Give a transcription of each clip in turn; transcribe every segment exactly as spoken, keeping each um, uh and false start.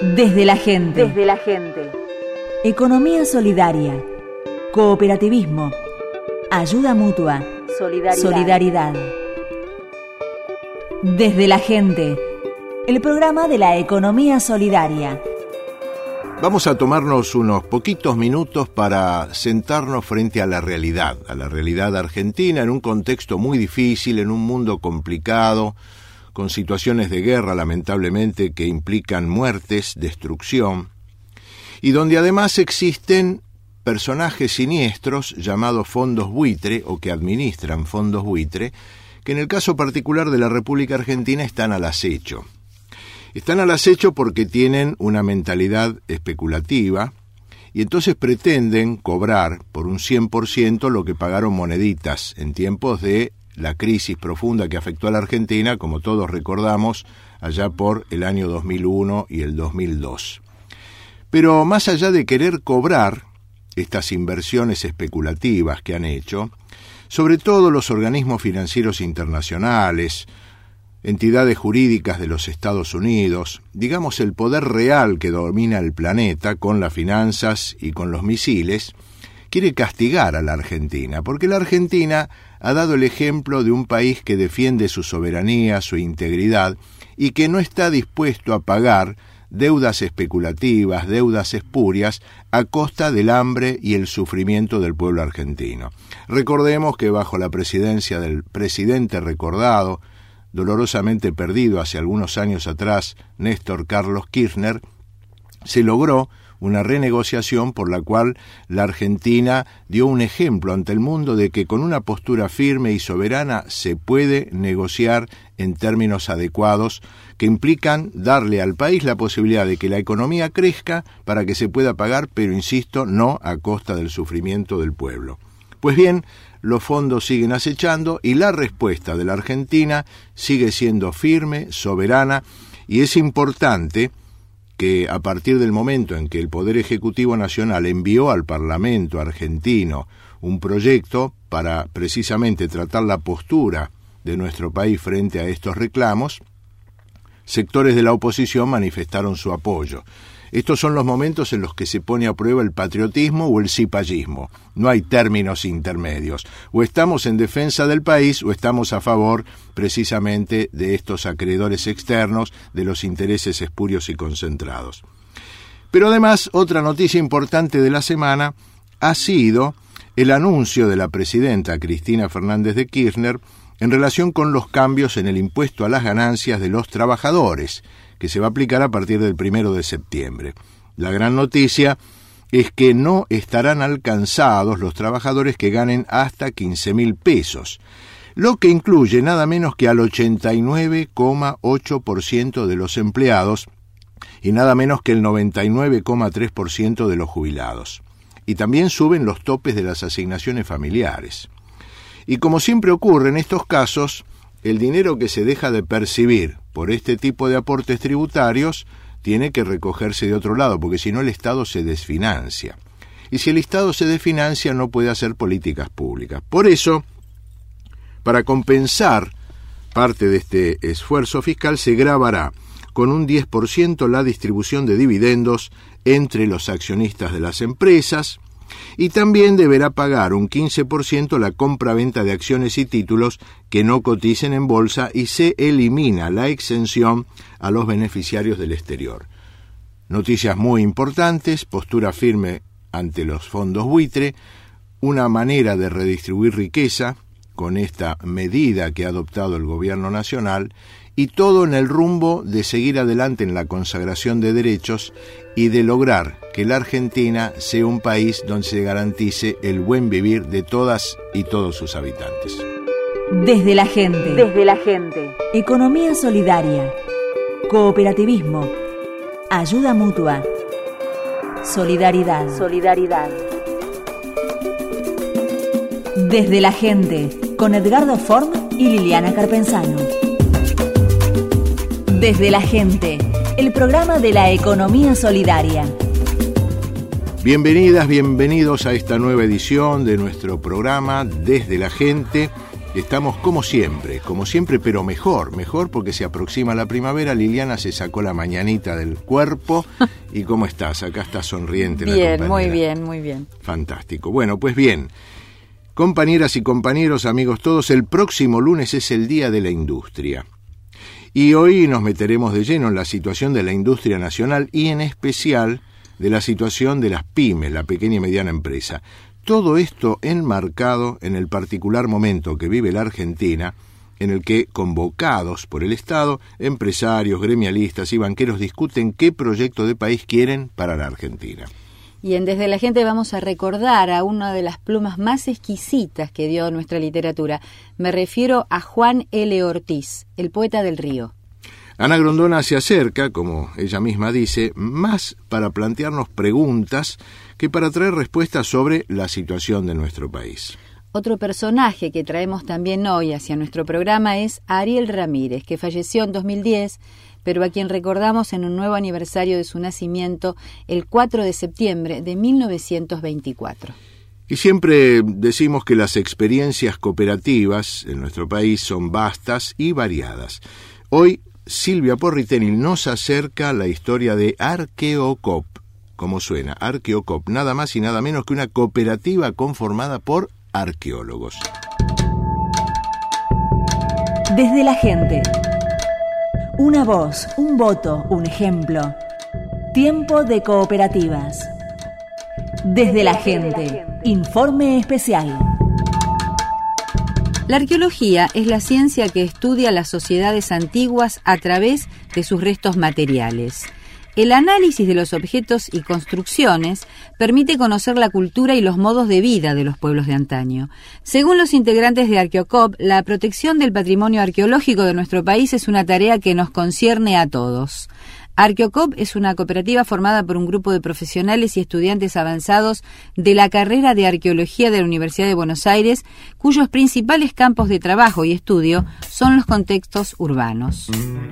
Desde la gente. Desde la gente. Economía solidaria. Cooperativismo. Ayuda mutua. Solidaridad. Solidaridad. Desde la gente. El programa de la economía solidaria. Vamos a tomarnos unos poquitos minutos para sentarnos frente a la realidad, a la realidad argentina, en un contexto muy difícil, en un mundo complicado, con situaciones de guerra, lamentablemente, que implican muertes, destrucción, y donde además existen personajes siniestros llamados fondos buitre, o que administran fondos buitre, que en el caso particular de la República Argentina están al acecho. Están al acecho porque tienen una mentalidad especulativa y entonces pretenden cobrar por un cien por ciento lo que pagaron moneditas en tiempos de la crisis profunda que afectó a la Argentina, como todos recordamos, allá por el año dos mil uno y el dos mil dos. Pero más allá de querer cobrar estas inversiones especulativas que han hecho, sobre todo los organismos financieros internacionales, entidades jurídicas de los Estados Unidos, digamos el poder real que domina el planeta con las finanzas y con los misiles, quiere castigar a la Argentina, porque la Argentina ha dado el ejemplo de un país que defiende su soberanía, su integridad, y que no está dispuesto a pagar deudas especulativas, deudas espurias, a costa del hambre y el sufrimiento del pueblo argentino. Recordemos que bajo la presidencia del presidente recordado, dolorosamente perdido hace algunos años atrás, Néstor Carlos Kirchner, se logró una renegociación por la cual la Argentina dio un ejemplo ante el mundo de que con una postura firme y soberana se puede negociar en términos adecuados que implican darle al país la posibilidad de que la economía crezca para que se pueda pagar, pero insisto, no a costa del sufrimiento del pueblo. Pues bien, los fondos siguen acechando y la respuesta de la Argentina sigue siendo firme, soberana, y es importante que a partir del momento en que el Poder Ejecutivo Nacional envió al Parlamento argentino un proyecto para precisamente tratar la postura de nuestro país frente a estos reclamos, sectores de la oposición manifestaron su apoyo. Estos son los momentos en los que se pone a prueba el patriotismo o el cipallismo. No hay términos intermedios. O estamos en defensa del país o estamos a favor precisamente de estos acreedores externos, de los intereses espurios y concentrados. Pero además, otra noticia importante de la semana ha sido el anuncio de la presidenta Cristina Fernández de Kirchner en relación con los cambios en el impuesto a las ganancias de los trabajadores, que se va a aplicar a partir del primero de septiembre. La gran noticia es que no estarán alcanzados los trabajadores que ganen hasta quince mil pesos, lo que incluye nada menos que al ochenta y nueve coma ocho por ciento de los empleados y nada menos que el noventa y nueve coma tres por ciento de los jubilados. Y también suben los topes de las asignaciones familiares. Y como siempre ocurre en estos casos, el dinero que se deja de percibir por este tipo de aportes tributarios tiene que recogerse de otro lado, porque si no el Estado se desfinancia. Y si el Estado se desfinancia no puede hacer políticas públicas. Por eso, para compensar parte de este esfuerzo fiscal, se gravará con un diez por ciento la distribución de dividendos entre los accionistas de las empresas, y también deberá pagar un quince por ciento la compra-venta de acciones y títulos que no coticen en bolsa y se elimina la exención a los beneficiarios del exterior. Noticias muy importantes, postura firme ante los fondos buitre, una manera de redistribuir riqueza con esta medida que ha adoptado el gobierno nacional y todo en el rumbo de seguir adelante en la consagración de derechos y de lograr que la Argentina sea un país donde se garantice el buen vivir de todas y todos sus habitantes. Desde la gente. Desde la gente. Economía solidaria. Cooperativismo. Ayuda mutua. Solidaridad. Solidaridad. Desde la gente, con Edgardo Form y Liliana Carpenzano. Desde la gente, el programa de la economía solidaria. Bienvenidas, bienvenidos a esta nueva edición de nuestro programa Desde la Gente, Estamos como siempre, como siempre, pero mejor, mejor porque se aproxima la primavera. Liliana se sacó la mañanita del cuerpo. ¿Y cómo estás? Acá estás sonriente. Bien, muy bien, muy bien. Fantástico. Bueno, pues bien, compañeras y compañeros, amigos todos, el próximo lunes es el Día de la Industria. Y hoy nos meteremos de lleno en la situación de la industria nacional y en especial de la situación de las pymes, la pequeña y mediana empresa. Todo esto enmarcado en el particular momento que vive la Argentina, en el que, convocados por el Estado, empresarios, gremialistas y banqueros discuten qué proyecto de país quieren para la Argentina. Y en Desde la Gente vamos a recordar a una de las plumas más exquisitas que dio nuestra literatura. Me refiero a Juan L. Ortiz, el poeta del río. Ana Grondona se acerca, como ella misma dice, más para plantearnos preguntas que para traer respuestas sobre la situación de nuestro país. Otro personaje que traemos también hoy hacia nuestro programa es Ariel Ramírez, que falleció en dos mil diez, pero a quien recordamos en un nuevo aniversario de su nacimiento, el cuatro de septiembre de mil novecientos veinticuatro. Y siempre decimos que las experiencias cooperativas en nuestro país son vastas y variadas. Hoy Silvia Porritenil nos acerca la historia de Arqueocop, como suena, Arqueocop, nada más y nada menos que una cooperativa conformada por arqueólogos. Desde la gente. Una voz, un voto, un ejemplo. Tiempo de cooperativas. Desde la gente. Informe especial. La arqueología es la ciencia que estudia las sociedades antiguas a través de sus restos materiales. El análisis de los objetos y construcciones permite conocer la cultura y los modos de vida de los pueblos de antaño. Según los integrantes de Arqueocop, la protección del patrimonio arqueológico de nuestro país es una tarea que nos concierne a todos. Arqueocop es una cooperativa formada por un grupo de profesionales y estudiantes avanzados de la carrera de Arqueología de la Universidad de Buenos Aires, cuyos principales campos de trabajo y estudio son los contextos urbanos.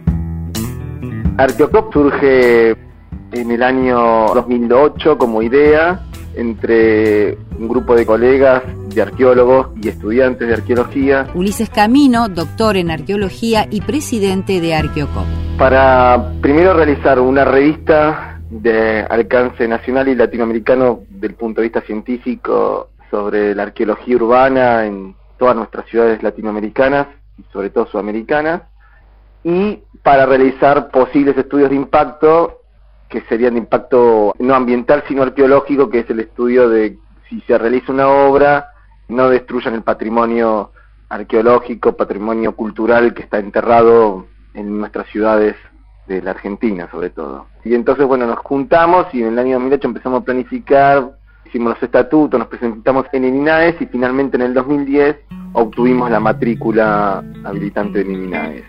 Arqueocop surge en el año dos mil ocho como idea entre un grupo de colegas de arqueólogos y estudiantes de arqueología. Ulises Camino, doctor en arqueología y presidente de Arqueocop. Para primero realizar una revista de alcance nacional y latinoamericano del punto de vista científico sobre la arqueología urbana en todas nuestras ciudades latinoamericanas y sobre todo sudamericanas, y para realizar posibles estudios de impacto que serían de impacto no ambiental sino arqueológico, que es el estudio de si se realiza una obra no destruyan el patrimonio arqueológico, patrimonio cultural que está enterrado en nuestras ciudades de la Argentina sobre todo. Y entonces bueno, nos juntamos y en el año dos mil ocho empezamos a planificar, hicimos los estatutos, nos presentamos en el INAES y finalmente en el dos mil diez obtuvimos la matrícula habilitante del INAES.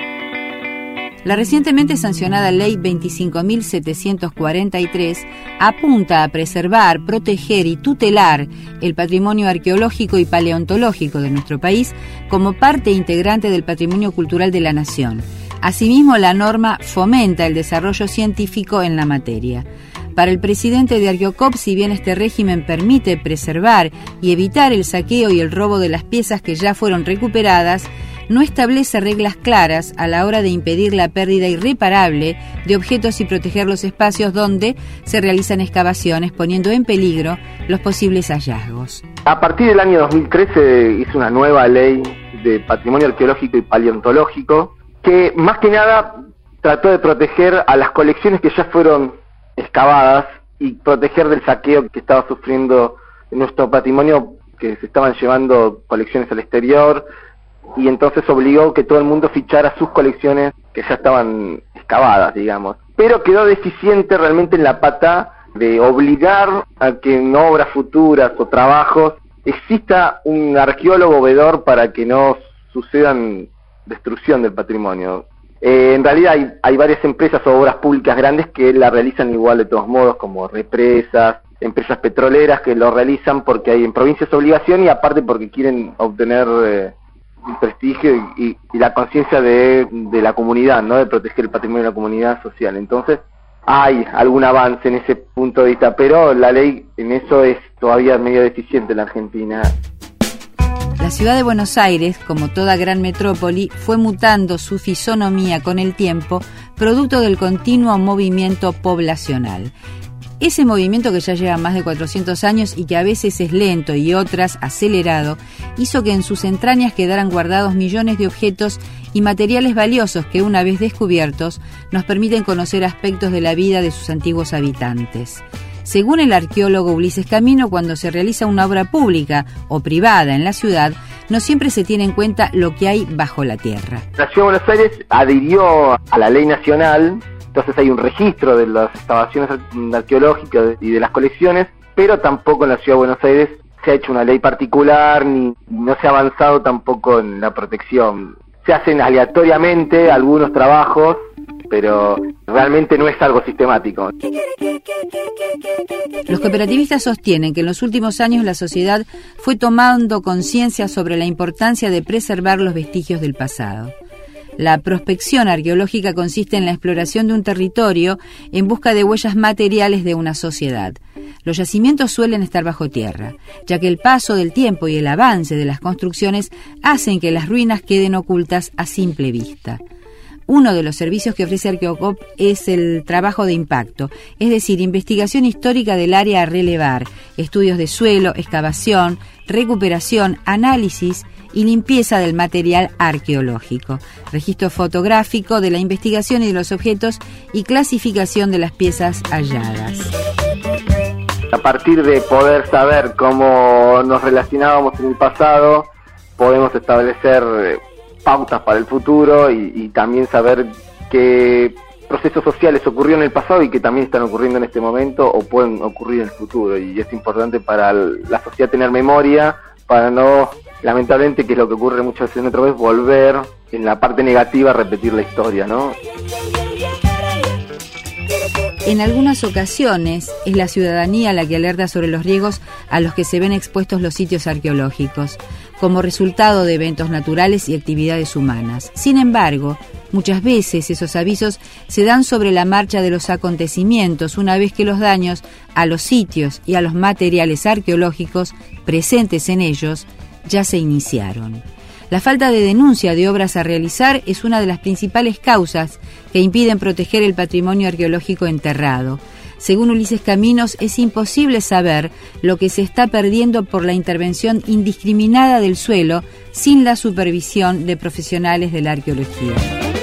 La recientemente sancionada Ley veinticinco mil setecientos cuarenta y tres apunta a preservar, proteger y tutelar el patrimonio arqueológico y paleontológico de nuestro país como parte integrante del patrimonio cultural de la nación. Asimismo, la norma fomenta el desarrollo científico en la materia. Para el presidente de Arqueocop, si bien este régimen permite preservar y evitar el saqueo y el robo de las piezas que ya fueron recuperadas, no establece reglas claras a la hora de impedir la pérdida irreparable de objetos y proteger los espacios donde se realizan excavaciones, poniendo en peligro los posibles hallazgos. A partir del año dos mil trece hizo una nueva ley de patrimonio arqueológico y paleontológico que más que nada trató de proteger a las colecciones que ya fueron excavadas y proteger del saqueo que estaba sufriendo nuestro patrimonio, que se estaban llevando colecciones al exterior, y entonces obligó que todo el mundo fichara sus colecciones que ya estaban excavadas, digamos. Pero quedó deficiente realmente en la pata de obligar a que en obras futuras o trabajos exista un arqueólogo vedor para que no sucedan destrucción del patrimonio. Eh, en realidad hay, hay varias empresas o obras públicas grandes que la realizan igual de todos modos, como represas, empresas petroleras que lo realizan porque hay en provincias obligación y aparte porque quieren obtener eh, un prestigio y, y, y la conciencia de, de la comunidad, ¿no? De proteger el patrimonio de la comunidad social. Entonces hay algún avance en ese punto de vista, pero la ley en eso es todavía medio deficiente en la Argentina. La La ciudad de Buenos Aires, como toda gran metrópoli, fue mutando su fisonomía con el tiempo, producto del continuo movimiento poblacional. Ese movimiento, que ya lleva más de cuatrocientos años y que a veces es lento y otras acelerado, hizo que en sus entrañas quedaran guardados millones de objetos y materiales valiosos que, una vez descubiertos, nos permiten conocer aspectos de la vida de sus antiguos habitantes. Según el arqueólogo Ulises Camino, cuando se realiza una obra pública o privada en la ciudad, no siempre se tiene en cuenta lo que hay bajo la tierra. La Ciudad de Buenos Aires adhirió a la ley nacional, entonces hay un registro de las excavaciones arqueológicas y de las colecciones, pero tampoco en la Ciudad de Buenos Aires se ha hecho una ley particular, ni no se ha avanzado tampoco en la protección. Se hacen aleatoriamente algunos trabajos, pero realmente no es algo sistemático. Los cooperativistas sostienen que en los últimos años la sociedad fue tomando conciencia sobre la importancia de preservar los vestigios del pasado. La prospección arqueológica consiste en la exploración de un territorio en busca de huellas materiales de una sociedad. Los yacimientos suelen estar bajo tierra, ya que el paso del tiempo y el avance de las construcciones hacen que las ruinas queden ocultas a simple vista. Uno de los servicios que ofrece Arqueocop es el trabajo de impacto, es decir, investigación histórica del área a relevar, estudios de suelo, excavación, recuperación, análisis y limpieza del material arqueológico, registro fotográfico de la investigación y de los objetos y clasificación de las piezas halladas. A partir de poder saber cómo nos relacionábamos en el pasado, podemos establecer pautas para el futuro y, y también saber qué procesos sociales ocurrieron en el pasado y que también están ocurriendo en este momento o pueden ocurrir en el futuro. Y es importante para la sociedad tener memoria, para no, lamentablemente, que es lo que ocurre muchas veces en otra vez, volver en la parte negativa a repetir la historia, ¿no? En algunas ocasiones es la ciudadanía la que alerta sobre los riesgos a los que se ven expuestos los sitios arqueológicos, como resultado de eventos naturales y actividades humanas. Sin embargo, muchas veces esos avisos se dan sobre la marcha de los acontecimientos, una vez que los daños a los sitios y a los materiales arqueológicos presentes en ellos ya se iniciaron. La falta de denuncia de obras a realizar es una de las principales causas que impiden proteger el patrimonio arqueológico enterrado. Según Ulises Caminos, es imposible saber lo que se está perdiendo por la intervención indiscriminada del suelo sin la supervisión de profesionales de la arqueología.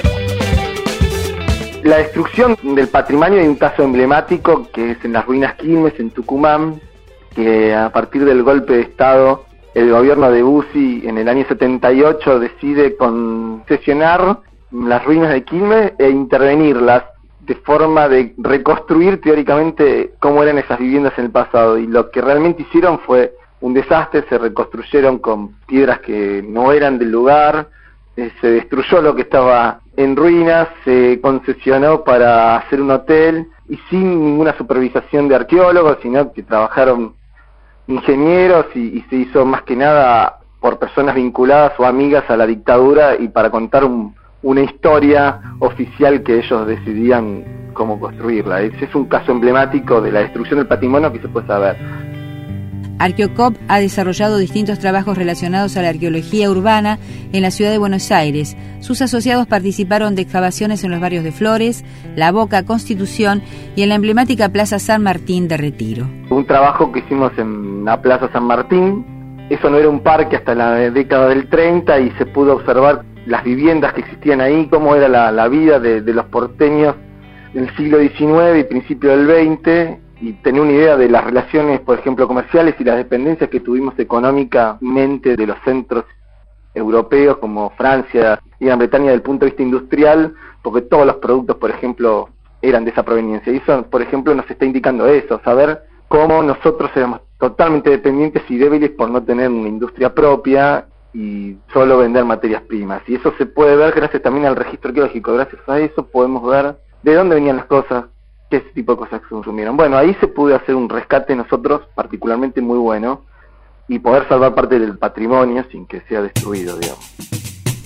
La destrucción del patrimonio, hay un caso emblemático que es en las ruinas Quilmes, en Tucumán, que a partir del golpe de Estado, el gobierno de Bussi en el año setenta y ocho decide concesionar las ruinas de Quilmes e intervenirlas de forma de reconstruir teóricamente cómo eran esas viviendas en el pasado. Y lo que realmente hicieron fue un desastre, se reconstruyeron con piedras que no eran del lugar, eh, se destruyó lo que estaba en ruinas, se concesionó para hacer un hotel y sin ninguna supervisación de arqueólogos, sino que trabajaron ingenieros y, y se hizo más que nada por personas vinculadas o amigas a la dictadura y para contar un, una historia oficial que ellos decidían cómo construirla. Ese es un caso emblemático de la destrucción del patrimonio que se puede saber. Arqueocop ha desarrollado distintos trabajos relacionados a la arqueología urbana en la ciudad de Buenos Aires. Sus asociados participaron de excavaciones en los barrios de Flores, La Boca, Constitución y en la emblemática Plaza San Martín de Retiro. Un trabajo que hicimos en la Plaza San Martín, eso no era un parque hasta la década del treinta y se pudo observar las viviendas que existían ahí, cómo era la, la vida de, de los porteños del siglo diecinueve y principio del veinte, y tener una idea de las relaciones, por ejemplo, comerciales y las dependencias que tuvimos económicamente de los centros europeos como Francia y Gran Bretaña desde el punto de vista industrial, porque todos los productos, por ejemplo, eran de esa proveniencia. Y eso, por ejemplo, nos está indicando eso, saber cómo nosotros éramos totalmente dependientes y débiles por no tener una industria propia y solo vender materias primas. Y eso se puede ver gracias también al registro arqueológico. Gracias a eso podemos ver de dónde venían las cosas, qué tipo de cosas se consumieron. Bueno, ahí se pudo hacer un rescate nosotros particularmente muy bueno y poder salvar parte del patrimonio sin que sea destruido, digamos.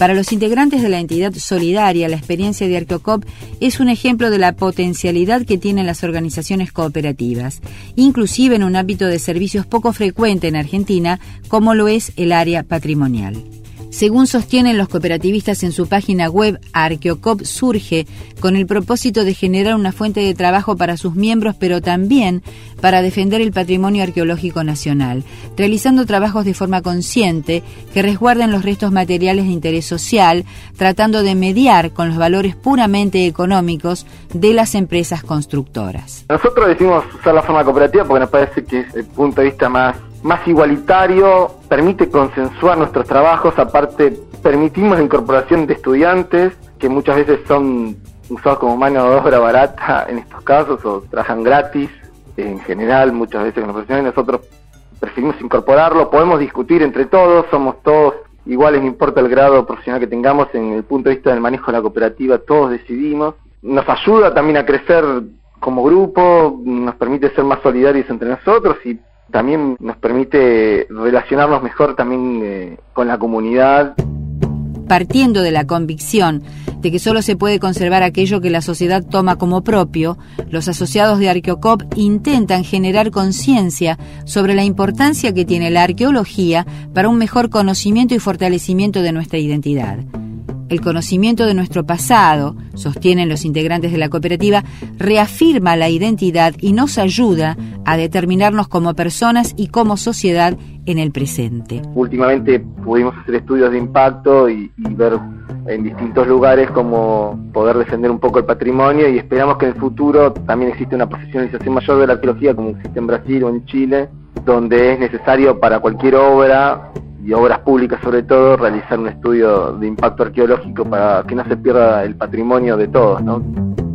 Para los integrantes de la entidad solidaria, la experiencia de Arqueocop es un ejemplo de la potencialidad que tienen las organizaciones cooperativas, inclusive en un ámbito de servicios poco frecuente en Argentina, como lo es el área patrimonial. Según sostienen los cooperativistas en su página web, Arqueocop surge con el propósito de generar una fuente de trabajo para sus miembros, pero también para defender el patrimonio arqueológico nacional, realizando trabajos de forma consciente que resguarden los restos materiales de interés social, tratando de mediar con los valores puramente económicos de las empresas constructoras. Nosotros decidimos usar la forma cooperativa porque nos parece que es el punto de vista más más igualitario, permite consensuar nuestros trabajos, aparte permitimos la incorporación de estudiantes que muchas veces son usados como mano de obra barata en estos casos o trabajan gratis en general muchas veces con los profesionales. Nosotros preferimos incorporarlo, podemos discutir entre todos, somos todos iguales, no importa el grado profesional que tengamos, en el punto de vista del manejo de la cooperativa todos decidimos, nos ayuda también a crecer como grupo, nos permite ser más solidarios entre nosotros y también nos permite relacionarnos mejor también eh, con la comunidad. Partiendo de la convicción de que solo se puede conservar aquello que la sociedad toma como propio, los asociados de Arqueocop intentan generar conciencia sobre la importancia que tiene la arqueología para un mejor conocimiento y fortalecimiento de nuestra identidad. El conocimiento de nuestro pasado, sostienen los integrantes de la cooperativa, reafirma la identidad y nos ayuda a determinarnos como personas y como sociedad en el presente. Últimamente pudimos hacer estudios de impacto y, y ver en distintos lugares cómo poder defender un poco el patrimonio y esperamos que en el futuro también existe una profesionalización mayor de la arqueología como existe en Brasil o en Chile, donde es necesario para cualquier obra y obras públicas sobre todo, realizar un estudio de impacto arqueológico para que no se pierda el patrimonio de todos, ¿no?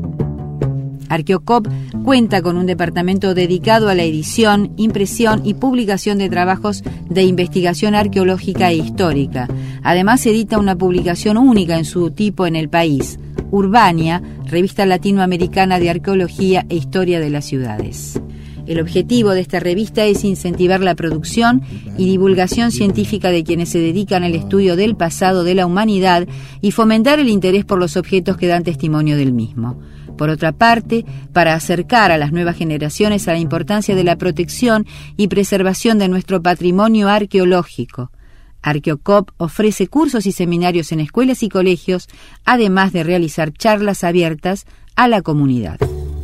Arqueocop cuenta con un departamento dedicado a la edición, impresión y publicación de trabajos de investigación arqueológica e histórica. Además, edita una publicación única en su tipo en el país, Urbania, revista latinoamericana de arqueología e historia de las ciudades. El objetivo de esta revista es incentivar la producción y divulgación científica de quienes se dedican al estudio del pasado de la humanidad y fomentar el interés por los objetos que dan testimonio del mismo. Por otra parte, para acercar a las nuevas generaciones a la importancia de la protección y preservación de nuestro patrimonio arqueológico. Arqueocop ofrece cursos y seminarios en escuelas y colegios, además de realizar charlas abiertas a la comunidad.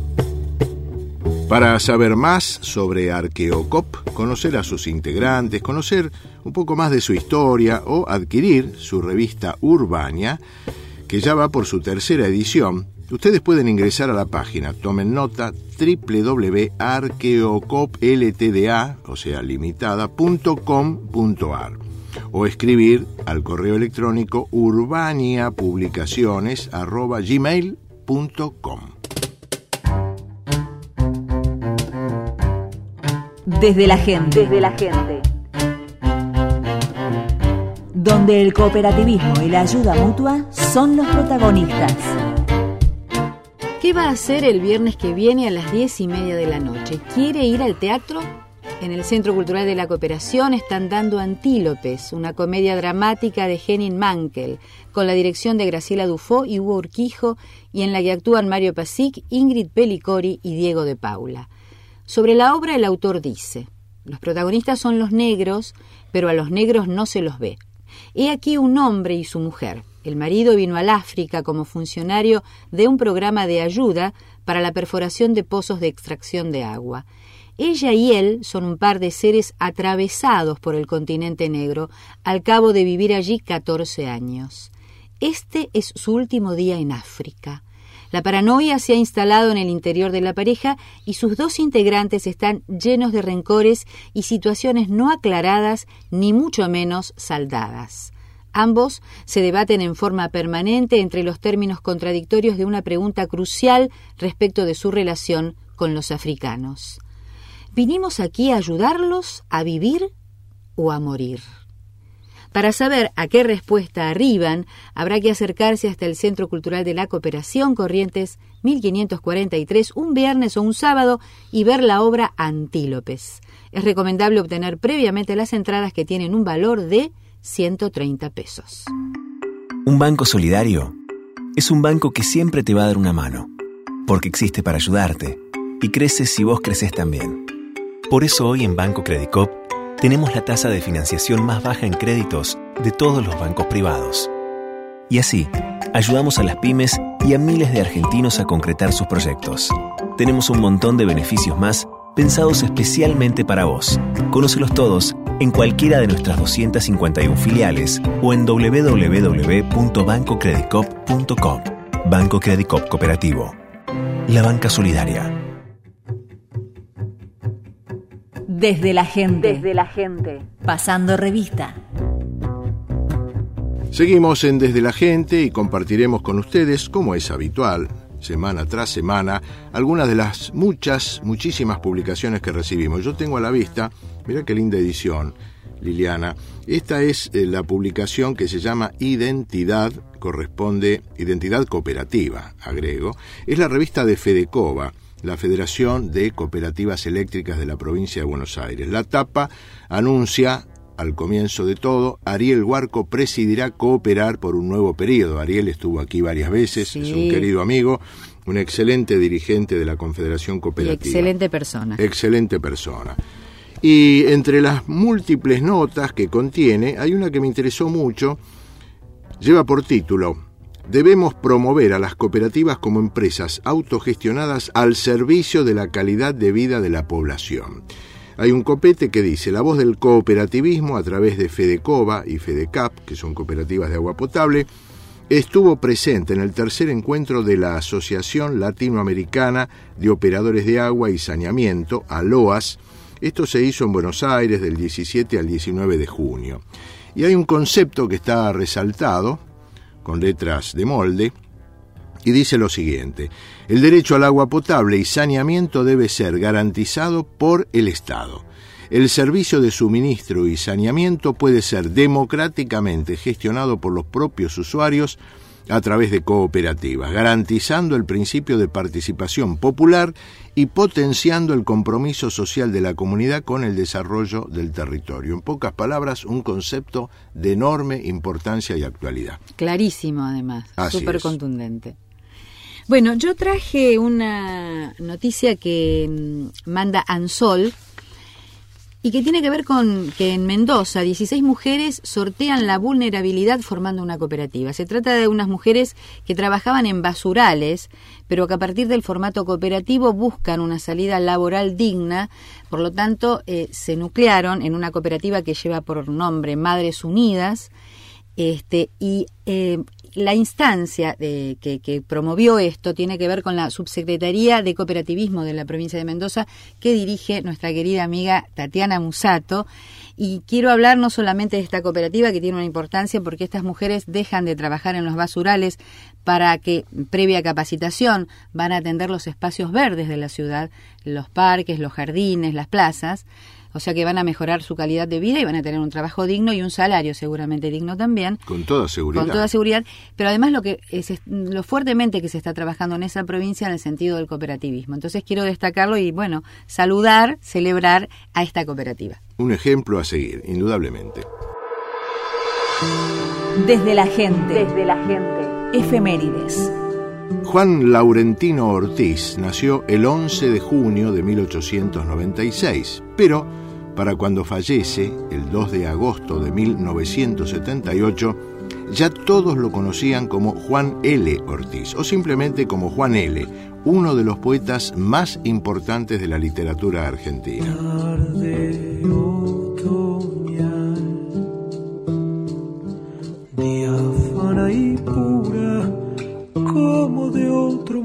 Para saber más sobre Arqueocop, conocer a sus integrantes, conocer un poco más de su historia o adquirir su revista Urbania, que ya va por su tercera edición, ustedes pueden ingresar a la página, tomen nota, doble u doble u doble u punto arqueocop ltda, o sea, limitada, punto com punto a r o escribir al correo electrónico urbaniapublicaciones arroba gmail punto com. Desde la gente. Desde la gente. Donde el cooperativismo y la ayuda mutua son los protagonistas. ¿Qué va a hacer el viernes que viene a las diez y media de la noche? ¿Quiere ir al teatro? En el Centro Cultural de la Cooperación están dando Antílopes, una comedia dramática de Henning Mankell, con la dirección de Graciela Dufo y Hugo Urquijo, y en la que actúan Mario Pasic, Ingrid Pellicori y Diego de Paula. Sobre la obra el autor dice: los protagonistas son los negros, pero a los negros no se los ve. He aquí un hombre y su mujer. El marido vino al África como funcionario de un programa de ayuda para la perforación de pozos de extracción de agua. Ella y él son un par de seres atravesados por el continente negro al cabo de vivir allí catorce años. Este es su último día en África. La paranoia se ha instalado en el interior de la pareja y sus dos integrantes están llenos de rencores y situaciones no aclaradas ni mucho menos saldadas. Ambos se debaten en forma permanente entre los términos contradictorios de una pregunta crucial respecto de su relación con los africanos. ¿Vinimos aquí a ayudarlos a vivir o a morir? Para saber a qué respuesta arriban, habrá que acercarse hasta el Centro Cultural de la Cooperación, Corrientes mil quinientos cuarenta y tres, un viernes o un sábado, y ver la obra Antílopes. Es recomendable obtener previamente las entradas, que tienen un valor de ciento treinta pesos. Un banco solidario es un banco que siempre te va a dar una mano, porque existe para ayudarte y crece si vos creces también. Por eso hoy en Banco Credicop tenemos la tasa de financiación más baja en créditos de todos los bancos privados. Y así, ayudamos a las pymes y a miles de argentinos a concretar sus proyectos. Tenemos un montón de beneficios más pensados especialmente para vos. Conócelos todos en cualquiera de nuestras doscientas cincuenta y una filiales o en doble u doble u doble u punto banco credicop punto com. Banco Credicop Cooperativo. La banca solidaria. Desde la gente. Desde la gente. Pasando revista. Seguimos en Desde la Gente y compartiremos con ustedes, como es habitual, semana tras semana, algunas de las muchas, muchísimas publicaciones que recibimos. Yo tengo a la vista, mira qué linda edición, Liliana. Esta es eh, la publicación que se llama Identidad, corresponde Identidad Cooperativa, agrego. Es la revista de FEDECOBA, la Federación de Cooperativas Eléctricas de la Provincia de Buenos Aires. La tapa anuncia, al comienzo de todo, Ariel Huarco presidirá Cooperar por un nuevo periodo. Ariel estuvo aquí varias veces, sí. Es un querido amigo, un excelente dirigente de la Confederación Cooperativa. Y excelente persona. Excelente persona. Y entre las múltiples notas que contiene, hay una que me interesó mucho, lleva por título: Debemos promover a las cooperativas como empresas autogestionadas al servicio de la calidad de vida de la población. Hay un copete que dice: la voz del cooperativismo a través de FEDECOBA y FEDECAP, que son cooperativas de agua potable, estuvo presente en el tercer encuentro de la Asociación Latinoamericana de Operadores de Agua y Saneamiento, ALOAS. Esto se hizo en Buenos Aires del diecisiete al diecinueve de junio. Y hay un concepto que está resaltado con letras de molde, y dice lo siguiente: el derecho al agua potable y saneamiento debe ser garantizado por el Estado. El servicio de suministro y saneamiento puede ser democráticamente gestionado por los propios usuarios a través de cooperativas, garantizando el principio de participación popular y potenciando el compromiso social de la comunidad con el desarrollo del territorio. En pocas palabras, un concepto de enorme importancia y actualidad. Clarísimo, además, súper contundente. Bueno, yo traje una noticia que mmm, manda Ansol y que tiene que ver con que en Mendoza dieciséis mujeres sortean la vulnerabilidad formando una cooperativa. Se trata de unas mujeres que trabajaban en basurales, pero que a partir del formato cooperativo buscan una salida laboral digna. Por lo tanto, eh, se nuclearon en una cooperativa que lleva por nombre Madres Unidas, este y eh, la instancia de, que, que promovió esto tiene que ver con la Subsecretaría de Cooperativismo de la provincia de Mendoza, que dirige nuestra querida amiga Tatiana Musato. Y quiero hablar no solamente de esta cooperativa, que tiene una importancia porque estas mujeres dejan de trabajar en los basurales para que, previa capacitación, van a atender los espacios verdes de la ciudad, los parques, los jardines, las plazas. O sea que van a mejorar su calidad de vida y van a tener un trabajo digno y un salario seguramente digno también. Con toda seguridad. Con toda seguridad. Pero además lo que es, lo fuertemente que se está trabajando en esa provincia en el sentido del cooperativismo. Entonces quiero destacarlo y, bueno, saludar, celebrar a esta cooperativa. Un ejemplo a seguir, indudablemente. Desde la gente. Desde la gente. Efemérides. Juan Laurentino Ortiz nació el once de junio de mil ochocientos noventa y seis, pero para cuando fallece, el dos de agosto de mil novecientos setenta y ocho, ya todos lo conocían como Juan L. Ortiz, o simplemente como Juan L., uno de los poetas más importantes de la literatura argentina. Tarde otoñal, diáfana y pura, como de otro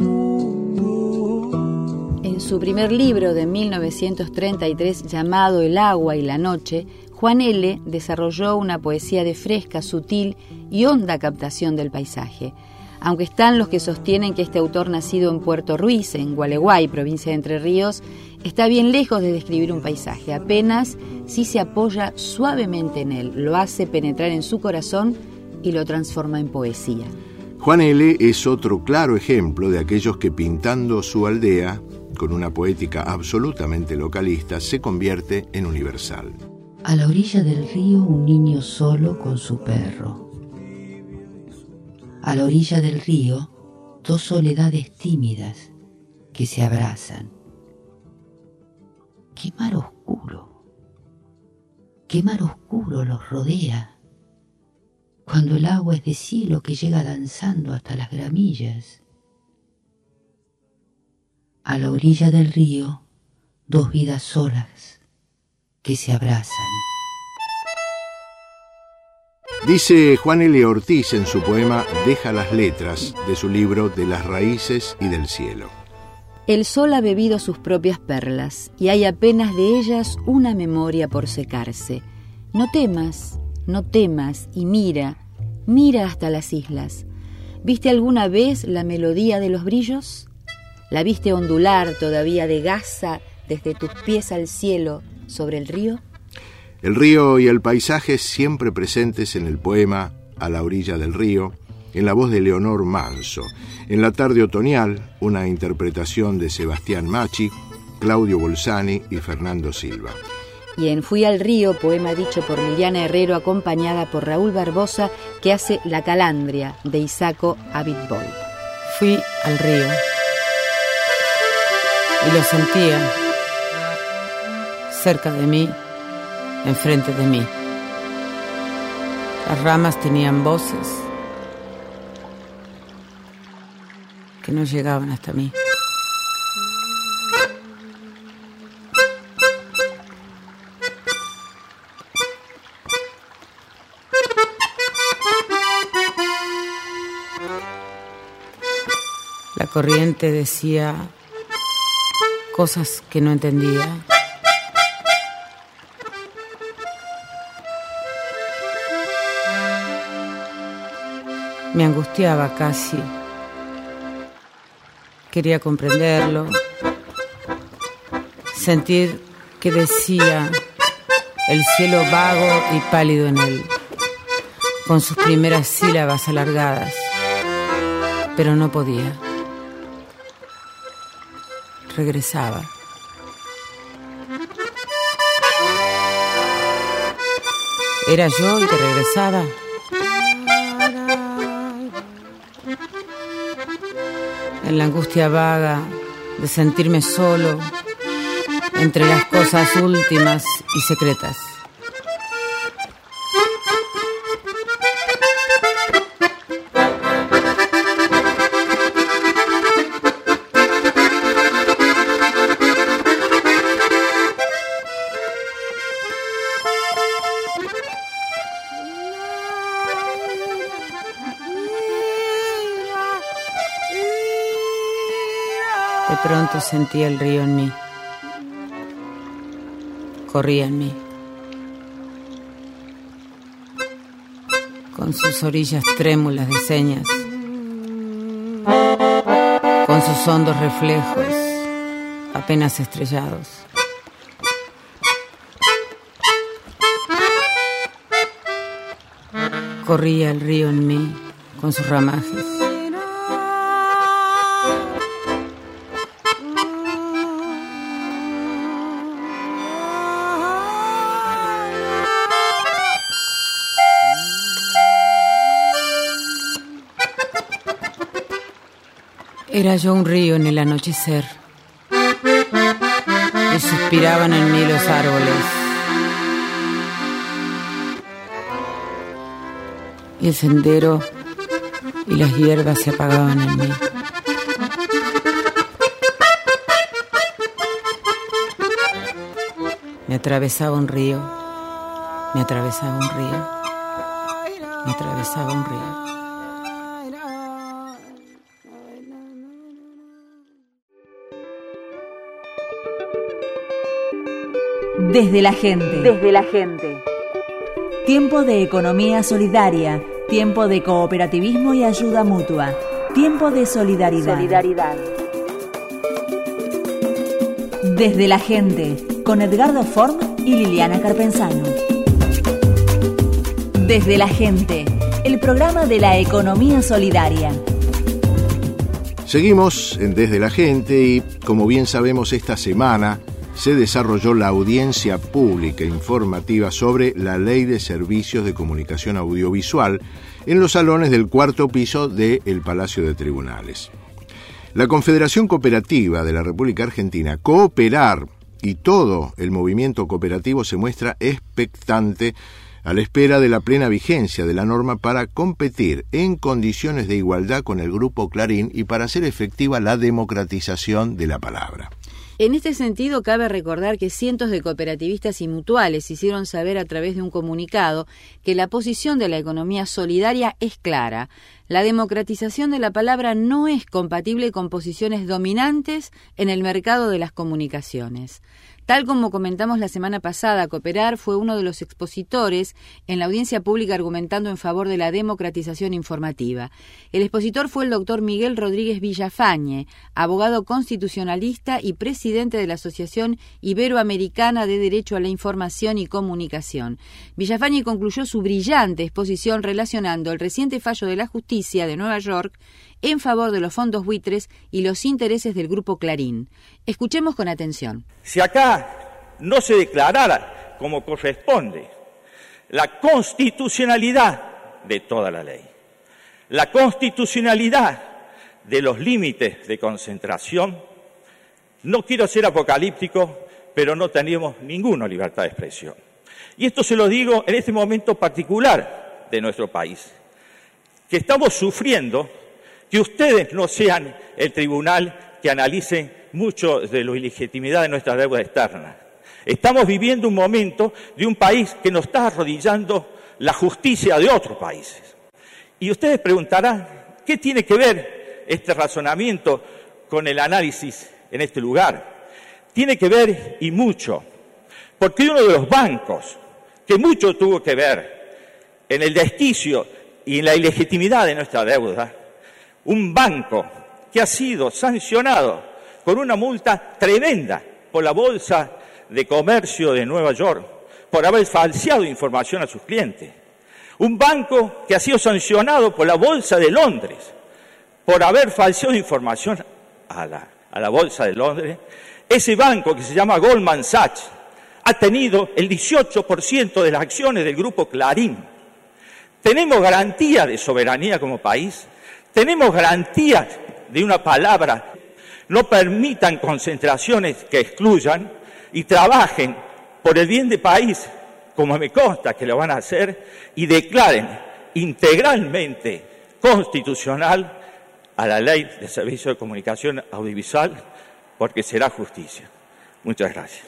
mundo. En su primer libro de mil novecientos treinta y tres, llamado El agua y la noche, Juan L. desarrolló una poesía de fresca, sutil y honda captación del paisaje. Aunque están los que sostienen que este autor, nacido en Puerto Ruiz, en Gualeguay, provincia de Entre Ríos, está bien lejos de describir un paisaje. Apenas si se apoya suavemente en él, lo hace penetrar en su corazón y lo transforma en poesía. Juan L. es otro claro ejemplo de aquellos que, pintando su aldea con una poética absolutamente localista, se convierte en universal. A la orilla del río, un niño solo con su perro. A la orilla del río, dos soledades tímidas que se abrazan. ¡Qué mar oscuro! ¡Qué mar oscuro los rodea! Cuando el agua es de cielo que llega danzando hasta las gramillas. A la orilla del río, dos vidas solas que se abrazan. Dice Juan L. Ortiz en su poema Deja las letras, de su libro De las raíces y del cielo. El sol ha bebido sus propias perlas y hay apenas de ellas una memoria por secarse. No temas, no temas y mira, mira hasta las islas. ¿Viste alguna vez la melodía de los brillos? ¿La viste ondular todavía de gasa desde tus pies al cielo sobre el río? El río y el paisaje siempre presentes en el poema A la orilla del río, en la voz de Leonor Manso. En la tarde otoñal, una interpretación de Sebastián Machi, Claudio Bolzani y Fernando Silva. Y en Fui al río, poema dicho por Liliana Herrero, acompañada por Raúl Barbosa, que hace La Calandria, de Isaco Abitbol. Fui al río y lo sentía cerca de mí, enfrente de mí. Las ramas tenían voces que no llegaban hasta mí. La corriente decía cosas que no entendía. Me angustiaba casi. Quería comprenderlo, sentir que decía el cielo vago y pálido en él, con sus primeras sílabas alargadas, pero no podía. Regresaba. ¿Era yo el que regresaba? En la angustia vaga de sentirme solo entre las cosas últimas y secretas. De pronto sentí el río en mí. Corría en mí. Con sus orillas trémulas de señas. Con sus hondos reflejos, apenas estrellados. Corría el río en mí, con sus ramajes. Era yo un río en el anochecer y suspiraban en mí los árboles y el sendero y las hierbas se apagaban en mí. Me atravesaba un río, me atravesaba un río, me atravesaba un río. Desde la gente. Desde la gente. Tiempo de economía solidaria. Tiempo de cooperativismo y ayuda mutua. Tiempo de solidaridad. Solidaridad. Desde la gente. Con Edgardo Form y Liliana Carpenzano. Desde la gente. El programa de la economía solidaria. Seguimos en Desde la Gente y, como bien sabemos, esta semana se desarrolló la audiencia pública informativa sobre la Ley de Servicios de Comunicación Audiovisual en los salones del cuarto piso del Palacio de Tribunales. La Confederación Cooperativa de la República Argentina, Cooperar, y todo el movimiento cooperativo se muestra expectante a la espera de la plena vigencia de la norma para competir en condiciones de igualdad con el Grupo Clarín y para hacer efectiva la democratización de la palabra. En este sentido, cabe recordar que cientos de cooperativistas y mutuales hicieron saber a través de un comunicado que la posición de la economía solidaria es clara. La democratización de la palabra no es compatible con posiciones dominantes en el mercado de las comunicaciones. Tal como comentamos la semana pasada, Cooperar fue uno de los expositores en la audiencia pública argumentando en favor de la democratización informativa. El expositor fue el doctor Miguel Rodríguez Villafañe, abogado constitucionalista y presidente de la Asociación Iberoamericana de Derecho a la Información y Comunicación. Villafañe concluyó su brillante exposición relacionando el reciente fallo de la justicia de Nueva York en favor de los fondos buitres y los intereses del Grupo Clarín. Escuchemos con atención. Si acá no se declarara como corresponde la constitucionalidad de toda la ley, la constitucionalidad de los límites de concentración, no quiero ser apocalíptico, pero no teníamos ninguna libertad de expresión. Y esto se lo digo en este momento particular de nuestro país, que estamos sufriendo que ustedes no sean el tribunal que analice mucho de la ilegitimidad de nuestra deuda externa. Estamos viviendo un momento de un país que nos está arrodillando la justicia de otros países. Y ustedes preguntarán, ¿qué tiene que ver este razonamiento con el análisis en este lugar? Tiene que ver y mucho, porque uno de los bancos que mucho tuvo que ver en el desquicio y en la ilegitimidad de nuestra deuda, un banco que ha sido sancionado con una multa tremenda por la Bolsa de Comercio de Nueva York por haber falseado información a sus clientes. Un banco que ha sido sancionado por la Bolsa de Londres por haber falseado información a la, a la Bolsa de Londres. Ese banco, que se llama Goldman Sachs, ha tenido el dieciocho por ciento de las acciones del Grupo Clarín. ¿Tenemos garantía de soberanía como país? ¿Tenemos garantías de una palabra? No permitan concentraciones que excluyan y trabajen por el bien del país, como me consta que lo van a hacer, y declaren integralmente constitucional a la Ley de Servicios de Comunicación Audiovisual, porque será justicia. Muchas gracias.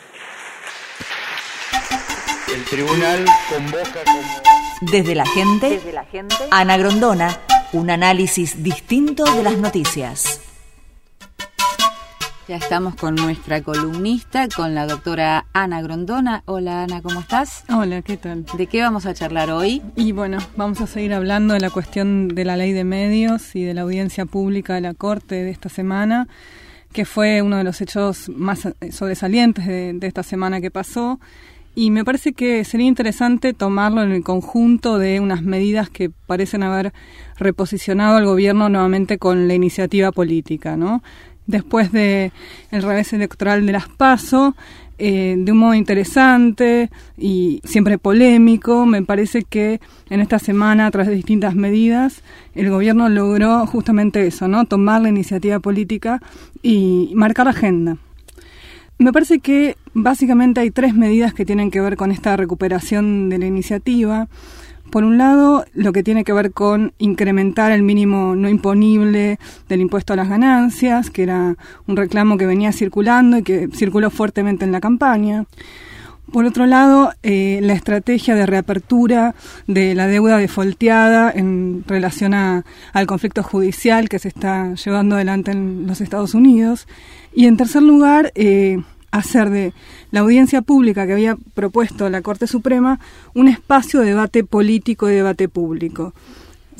El tribunal convoca como... Desde la gente, Desde la gente, Ana Grondona, un análisis distinto de las noticias. Ya estamos con nuestra columnista, con la doctora Ana Grondona. Hola Ana, ¿cómo estás? Hola, ¿qué tal? ¿De qué vamos a charlar hoy? Y bueno, vamos a seguir hablando de la cuestión de la ley de medios y de la audiencia pública de la Corte de esta semana, que fue uno de los hechos más sobresalientes de, de esta semana que pasó. Y me parece que sería interesante tomarlo en el conjunto de unas medidas que parecen haber reposicionado al gobierno nuevamente con la iniciativa política, ¿no? Después de el revés electoral de las PASO, eh, de un modo interesante y siempre polémico, me parece que en esta semana, a través de distintas medidas, el gobierno logró justamente eso, ¿no? Tomar la iniciativa política y marcar la agenda. Me parece que básicamente hay tres medidas que tienen que ver con esta recuperación de la iniciativa. Por un lado, lo que tiene que ver con incrementar el mínimo no imponible del impuesto a las ganancias, que era un reclamo que venía circulando y que circuló fuertemente en la campaña. Por otro lado, eh, la estrategia de reapertura de la deuda defolteada en relación a, al conflicto judicial que se está llevando adelante en los Estados Unidos. Y en tercer lugar, eh, hacer de la audiencia pública que había propuesto la Corte Suprema un espacio de debate político y debate público.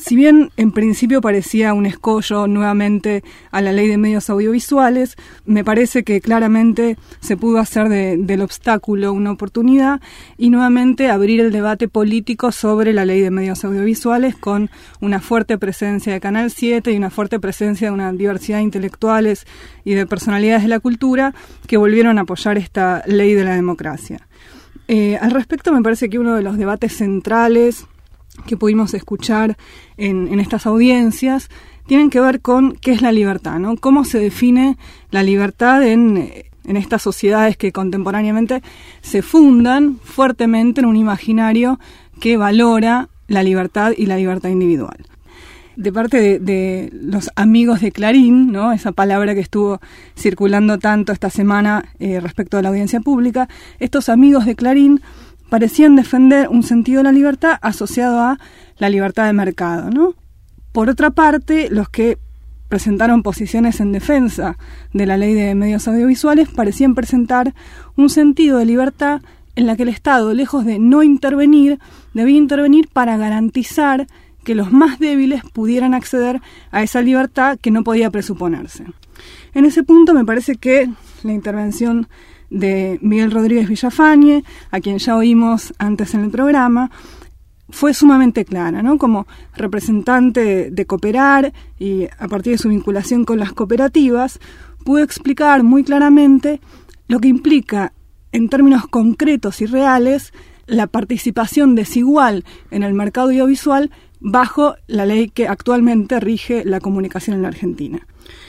si bien en principio parecía un escollo nuevamente a la ley de medios audiovisuales, me parece que claramente se pudo hacer de, del obstáculo una oportunidad y nuevamente abrir el debate político sobre la ley de medios audiovisuales con una fuerte presencia de Canal siete y una fuerte presencia de una diversidad de intelectuales y de personalidades de la cultura que volvieron a apoyar esta ley de la democracia. Eh, al respecto, me parece que uno de los debates centrales que pudimos escuchar en, en estas audiencias tienen que ver con qué es la libertad, ¿no? Cómo se define la libertad en, en estas sociedades que contemporáneamente se fundan fuertemente en un imaginario que valora la libertad y la libertad individual. De parte de, de los amigos de Clarín, ¿no? Esa palabra que estuvo circulando tanto esta semana eh, respecto a la audiencia pública, estos amigos de Clarín parecían defender un sentido de la libertad asociado a la libertad de mercado, ¿no? Por otra parte, los que presentaron posiciones en defensa de la ley de medios audiovisuales parecían presentar un sentido de libertad en la que el Estado, lejos de no intervenir, debía intervenir para garantizar que los más débiles pudieran acceder a esa libertad que no podía presuponerse. En ese punto me parece que la intervención de Miguel Rodríguez Villafañe, a quien ya oímos antes en el programa, fue sumamente clara, ¿no? Como representante de Cooperar y a partir de su vinculación con las cooperativas, pudo explicar muy claramente lo que implica, en términos concretos y reales, la participación desigual en el mercado audiovisual bajo la ley que actualmente rige la comunicación en la Argentina.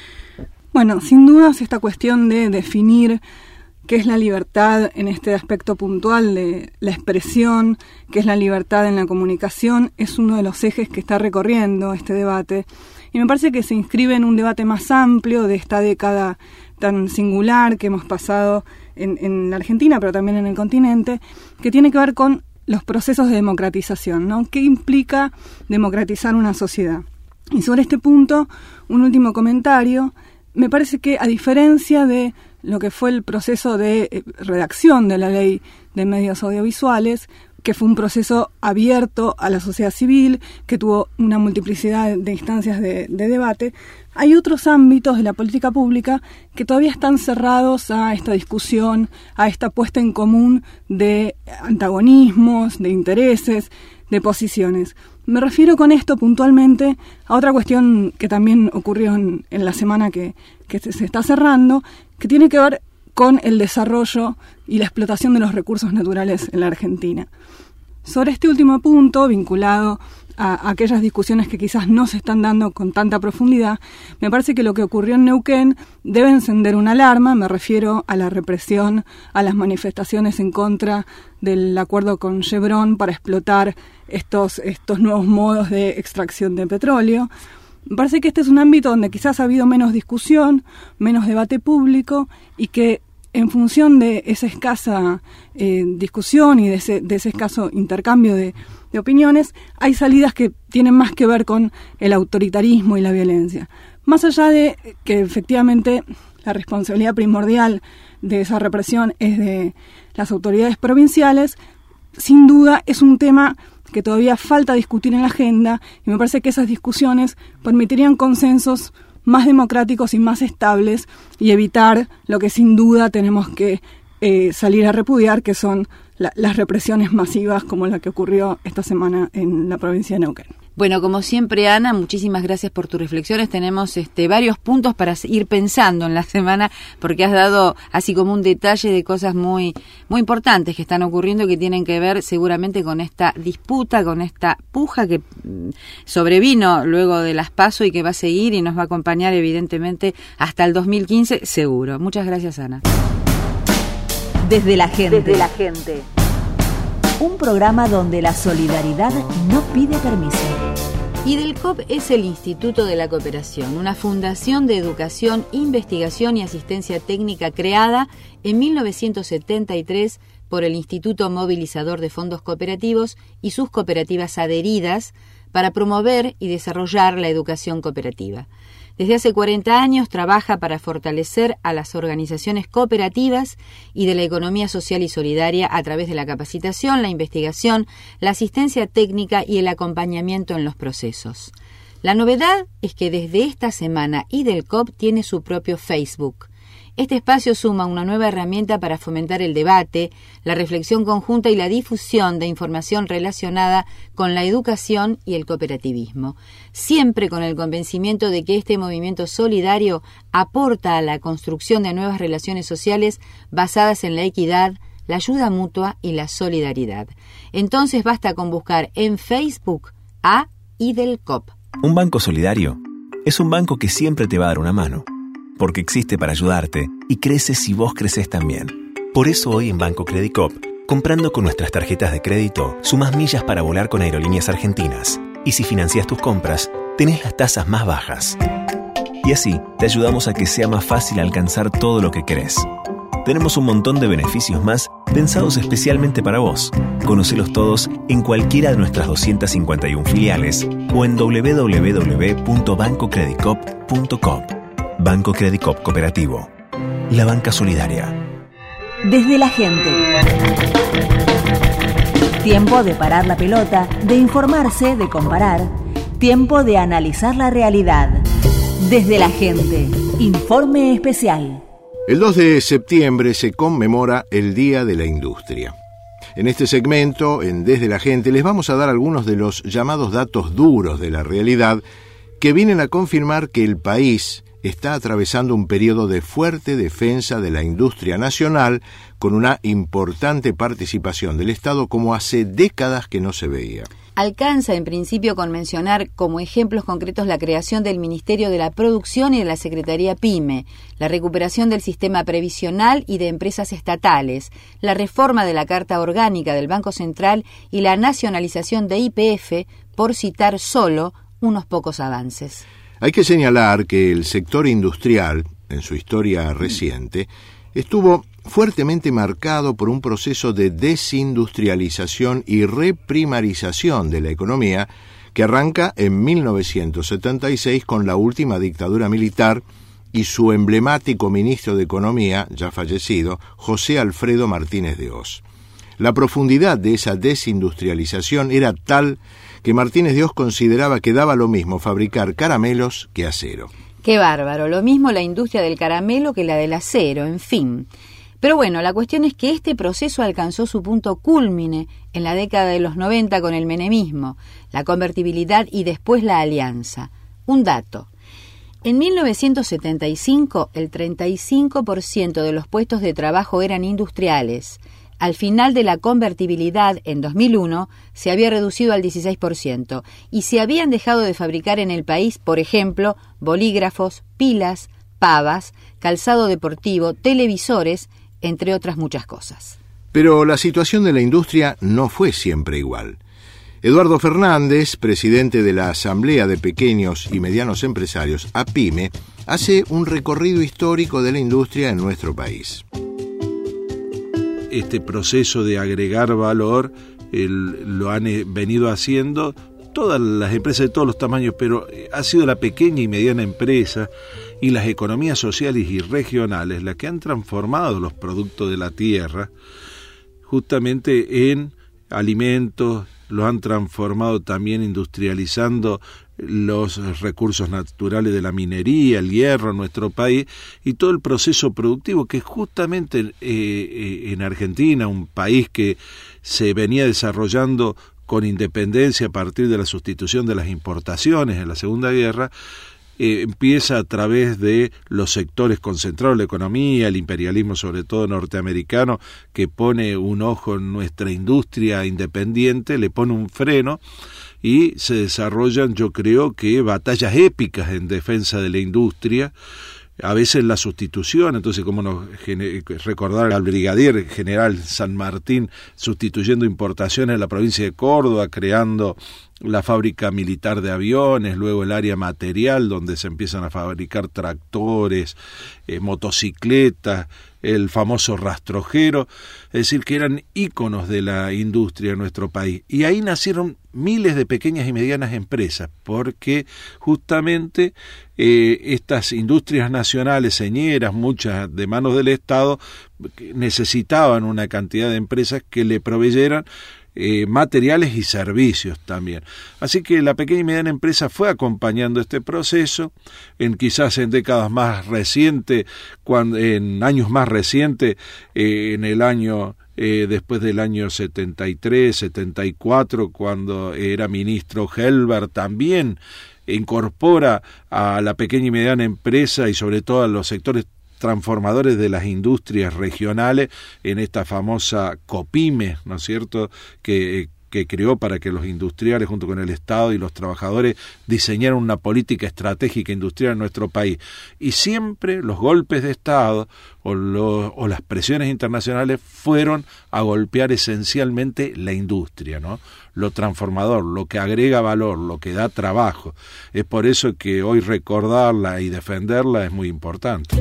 Bueno, sin dudas esta cuestión de definir qué es la libertad en este aspecto puntual de la expresión, qué es la libertad en la comunicación, es uno de los ejes que está recorriendo este debate. Y me parece que se inscribe en un debate más amplio de esta década tan singular que hemos pasado en, en la Argentina, pero también en el continente, que tiene que ver con los procesos de democratización, ¿no? ¿Qué implica democratizar una sociedad? Y sobre este punto, un último comentario. Me parece que, a diferencia de lo que fue el proceso de eh, redacción de la ley de medios audiovisuales, que fue un proceso abierto a la sociedad civil, que tuvo una multiplicidad de instancias de, de debate, hay otros ámbitos de la política pública que todavía están cerrados a esta discusión, a esta puesta en común de antagonismos, de intereses, de posiciones. Me refiero con esto puntualmente a otra cuestión que también ocurrió en, en la semana que, que se, se está cerrando, que tiene que ver con el desarrollo y la explotación de los recursos naturales en la Argentina. Sobre este último punto, vinculado a aquellas discusiones que quizás no se están dando con tanta profundidad, me parece que lo que ocurrió en Neuquén debe encender una alarma. Me refiero a la represión, a las manifestaciones en contra del acuerdo con Chevron para explotar estos, estos nuevos modos de extracción de petróleo. Me parece que este es un ámbito donde quizás ha habido menos discusión, menos debate público y que en función de esa escasa eh, discusión y de ese, de ese escaso intercambio de, de opiniones, hay salidas que tienen más que ver con el autoritarismo y la violencia. Más allá de que efectivamente la responsabilidad primordial de esa represión es de las autoridades provinciales, sin duda es un tema que todavía falta discutir en la agenda y me parece que esas discusiones permitirían consensos más democráticos y más estables y evitar lo que sin duda tenemos que eh, salir a repudiar, que son la, las represiones masivas como la que ocurrió esta semana en la provincia de Neuquén. Bueno, como siempre, Ana, muchísimas gracias por tus reflexiones. Tenemos este, varios puntos para ir pensando en la semana, porque has dado así como un detalle de cosas muy, muy importantes que están ocurriendo, que tienen que ver seguramente con esta disputa, con esta puja que sobrevino luego de las PASO y que va a seguir y nos va a acompañar evidentemente hasta el dos mil quince, seguro. Muchas gracias, Ana. Desde la gente. Desde la gente. Un programa donde la solidaridad no pide permiso. IDELCOP es el Instituto de la Cooperación, una fundación de educación, investigación y asistencia técnica creada en mil novecientos setenta y tres por el Instituto Movilizador de Fondos Cooperativos y sus cooperativas adheridas para promover y desarrollar la educación cooperativa. Desde hace cuarenta años trabaja para fortalecer a las organizaciones cooperativas y de la economía social y solidaria a través de la capacitación, la investigación, la asistencia técnica y el acompañamiento en los procesos. La novedad es que desde esta semana IDELCOP tiene su propio Facebook. Este espacio suma una nueva herramienta para fomentar el debate, la reflexión conjunta y la difusión de información relacionada con la educación y el cooperativismo, siempre con el convencimiento de que este movimiento solidario aporta a la construcción de nuevas relaciones sociales basadas en la equidad, la ayuda mutua y la solidaridad. Entonces basta con buscar en Facebook a IDELCOP. Un banco solidario es un banco que siempre te va a dar una mano, porque existe para ayudarte y crece si vos creces también. Por eso hoy en Banco Credicop, comprando con nuestras tarjetas de crédito, sumás millas para volar con Aerolíneas Argentinas. Y si financias tus compras, tenés las tasas más bajas. Y así, te ayudamos a que sea más fácil alcanzar todo lo que querés. Tenemos un montón de beneficios más pensados especialmente para vos. Conocelos todos en cualquiera de nuestras doscientas cincuenta y una filiales o en doble u doble u doble u punto banco credicop punto com. Banco Credicop Cooperativo. La banca solidaria. Desde la gente. Tiempo de parar la pelota, de informarse, de comparar. Tiempo de analizar la realidad. Desde la gente. Informe especial. El dos de septiembre se conmemora el Día de la Industria. En este segmento, en Desde la Gente, les vamos a dar algunos de los llamados datos duros de la realidad que vienen a confirmar que el país está atravesando un periodo de fuerte defensa de la industria nacional con una importante participación del Estado como hace décadas que no se veía. Alcanza en principio con mencionar como ejemplos concretos la creación del Ministerio de la Producción y de la Secretaría PYME, la recuperación del sistema previsional y de empresas estatales, la reforma de la Carta Orgánica del Banco Central y la nacionalización de Y P F, por citar solo unos pocos avances. Hay que señalar que el sector industrial, en su historia reciente, estuvo fuertemente marcado por un proceso de desindustrialización y reprimarización de la economía que arranca en mil novecientos setenta y seis con la última dictadura militar y su emblemático ministro de Economía, ya fallecido, José Alfredo Martínez de Hoz. La profundidad de esa desindustrialización era tal que Martínez de Hoz consideraba que daba lo mismo fabricar caramelos que acero. ¡Qué bárbaro! Lo mismo la industria del caramelo que la del acero, en fin. Pero bueno, la cuestión es que este proceso alcanzó su punto cúlmine en la década de los noventa con el menemismo, la convertibilidad y después la alianza. Un dato. En mil novecientos setenta y cinco, el treinta y cinco por ciento de los puestos de trabajo eran industriales. Al final de la convertibilidad, en dos mil uno, se había reducido al dieciséis por ciento y se habían dejado de fabricar en el país, por ejemplo, bolígrafos, pilas, pavas, calzado deportivo, televisores, entre otras muchas cosas. Pero la situación de la industria no fue siempre igual. Eduardo Fernández, presidente de la Asamblea de Pequeños y Medianos Empresarios, APYME, hace un recorrido histórico de la industria en nuestro país. Este proceso de agregar valor el, lo han eh, venido haciendo todas las empresas de todos los tamaños, pero ha sido la pequeña y mediana empresa y las economías sociales y regionales las que han transformado los productos de la tierra justamente en alimentos, los han transformado también industrializando los recursos naturales de la minería, el hierro en nuestro país y todo el proceso productivo que justamente eh, en Argentina, un país que se venía desarrollando con independencia a partir de la sustitución de las importaciones en la Segunda Guerra, eh, empieza a través de los sectores concentrados de la economía, el imperialismo sobre todo norteamericano, que pone un ojo en nuestra industria independiente, le pone un freno y se desarrollan, yo creo que batallas épicas en defensa de la industria, a veces la sustitución, entonces como nos recordar al brigadier general San Martín sustituyendo importaciones en la provincia de Córdoba, creando la fábrica militar de aviones, luego el área material donde se empiezan a fabricar tractores, eh, motocicletas, el famoso rastrojero, es decir, que eran íconos de la industria en nuestro país. Y ahí nacieron miles de pequeñas y medianas empresas, porque justamente eh, estas industrias nacionales señeras, muchas de manos del Estado, necesitaban una cantidad de empresas que le proveyeran Eh, materiales y servicios también. Así que la pequeña y mediana empresa fue acompañando este proceso, en quizás en décadas más recientes, cuando, en años más recientes, eh, en el año, eh, después del año setenta y tres, setenta y cuatro, cuando era ministro Helber, también incorpora a la pequeña y mediana empresa y sobre todo a los sectores transformadores de las industrias regionales en esta famosa COPIME, ¿no es cierto?, que, que creó para que los industriales junto con el Estado y los trabajadores diseñaran una política estratégica industrial en nuestro país. Y siempre los golpes de Estado o, los, o las presiones internacionales fueron a golpear esencialmente la industria, ¿no?, lo transformador, lo que agrega valor, lo que da trabajo. Es por eso que hoy recordarla y defenderla es muy importante.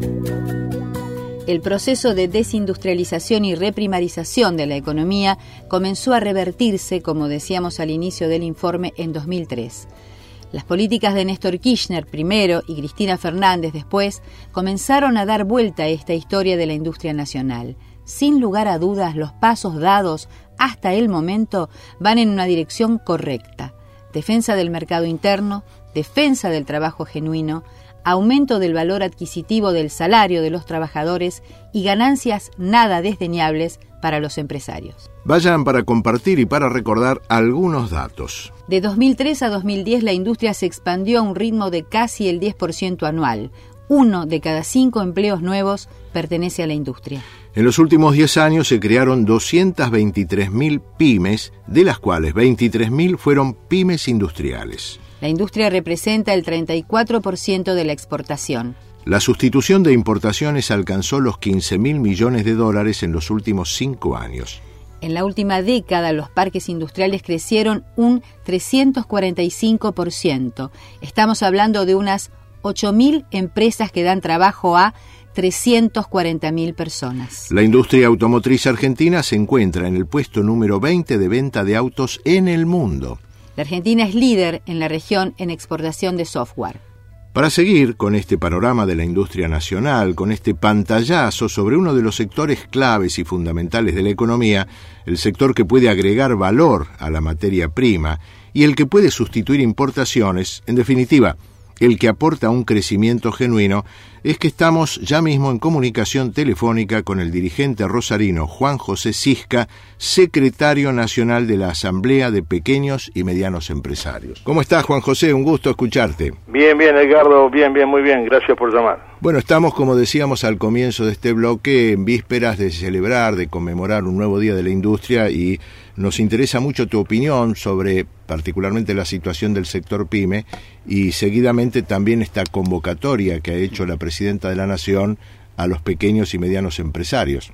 El proceso de desindustrialización y reprimarización de la economía comenzó a revertirse, como decíamos al inicio del informe, en dos mil tres. Las políticas de Néstor Kirchner primero y Cristina Fernández después comenzaron a dar vuelta a esta historia de la industria nacional. Sin lugar a dudas, los pasos dados hasta el momento van en una dirección correcta. Defensa del mercado interno, defensa del trabajo genuino, aumento del valor adquisitivo del salario de los trabajadores y ganancias nada desdeñables para los empresarios. Vayan para compartir y para recordar algunos datos. De dos mil tres a dos mil diez la industria se expandió a un ritmo de casi el diez por ciento anual. Uno de cada cinco empleos nuevos pertenece a la industria. En los últimos diez años se crearon doscientas veintitrés mil pymes, de las cuales veintitrés mil fueron pymes industriales. La industria representa el treinta y cuatro por ciento de la exportación. La sustitución de importaciones alcanzó los quince mil millones de dólares en los últimos cinco años. En la última década, los parques industriales crecieron un trescientos cuarenta y cinco por ciento. Estamos hablando de unas ocho mil empresas que dan trabajo a trescientas cuarenta mil personas. La industria automotriz argentina se encuentra en el puesto número veinte de venta de autos en el mundo. La Argentina es líder en la región en exportación de software. Para seguir con este panorama de la industria nacional, con este pantallazo sobre uno de los sectores claves y fundamentales de la economía, el sector que puede agregar valor a la materia prima y el que puede sustituir importaciones, en definitiva, el que aporta un crecimiento genuino, es que estamos ya mismo en comunicación telefónica con el dirigente rosarino Juan José Cisca, secretario nacional de la Asamblea de Pequeños y Medianos Empresarios. ¿Cómo estás, Juan José? Un gusto escucharte. Bien, bien, Edgardo, bien, bien, muy bien, gracias por llamar. Bueno, estamos, como decíamos al comienzo de este bloque, en vísperas de celebrar, de conmemorar un nuevo Día de la Industria y nos interesa mucho tu opinión sobre particularmente la situación del sector PYME y seguidamente también esta convocatoria que ha hecho la Presidenta de la Nación a los pequeños y medianos empresarios.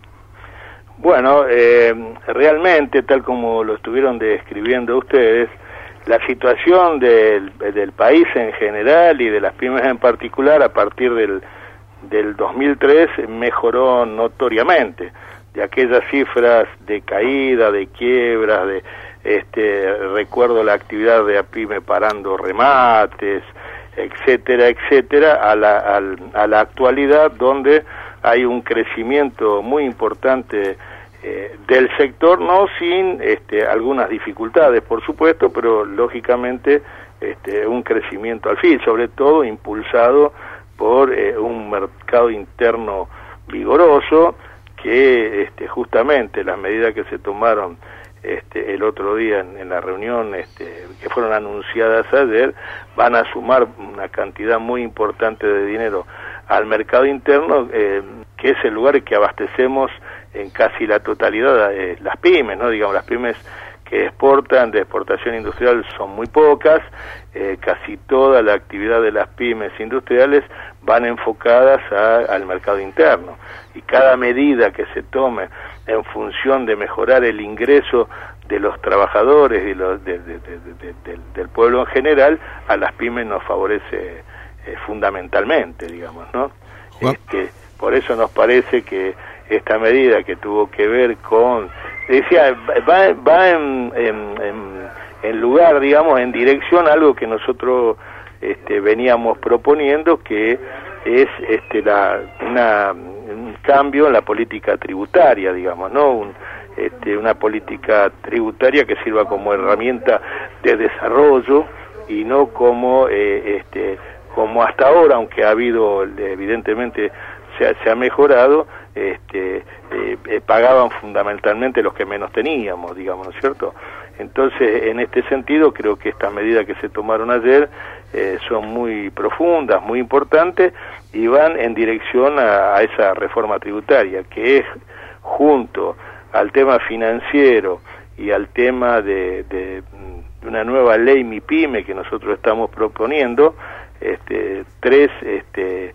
Bueno, eh, realmente, tal como lo estuvieron describiendo ustedes, la situación del, del país en general y de las pymes en particular a partir del, del dos mil tres mejoró notoriamente. De aquellas cifras de caída, de quiebras, de este recuerdo la actividad de APYME parando remates, etcétera, etcétera, a la, a, a la actualidad donde hay un crecimiento muy importante eh, del sector, no sin este, algunas dificultades, por supuesto, pero lógicamente este, un crecimiento al fin, sobre todo impulsado por eh, un mercado interno vigoroso, que este, justamente las medidas que se tomaron este, el otro día en, en la reunión este, que fueron anunciadas ayer van a sumar una cantidad muy importante de dinero al mercado interno, eh, que es el lugar que abastecemos en casi la totalidad de las pymes, ¿no? Digamos, las pymes que exportan de exportación industrial son muy pocas, eh, casi toda la actividad de las pymes industriales van enfocadas a, al mercado interno, y cada medida que se tome en función de mejorar el ingreso de los trabajadores y los, de, de, de, de, de, del pueblo en general, a las pymes nos favorece eh, fundamentalmente, digamos, ¿no? Este, por eso nos parece que esta medida que tuvo que ver con, decía, va, va en, en, en, en lugar, digamos, en dirección a algo que nosotros este, veníamos proponiendo, que es este, la, una, un cambio en la política tributaria, digamos, ¿no? Un, este, una política tributaria que sirva como herramienta de desarrollo y no como eh, este como hasta ahora, aunque ha habido, evidentemente se ha, se ha mejorado, este, eh, eh, pagaban fundamentalmente los que menos teníamos, digamos, ¿no es cierto? Entonces, en este sentido, creo que estas medidas que se tomaron ayer eh, son muy profundas, muy importantes, y van en dirección a, a esa reforma tributaria, que es, junto al tema financiero y al tema de, de una nueva ley MIPYME que nosotros estamos proponiendo, este, tres, este,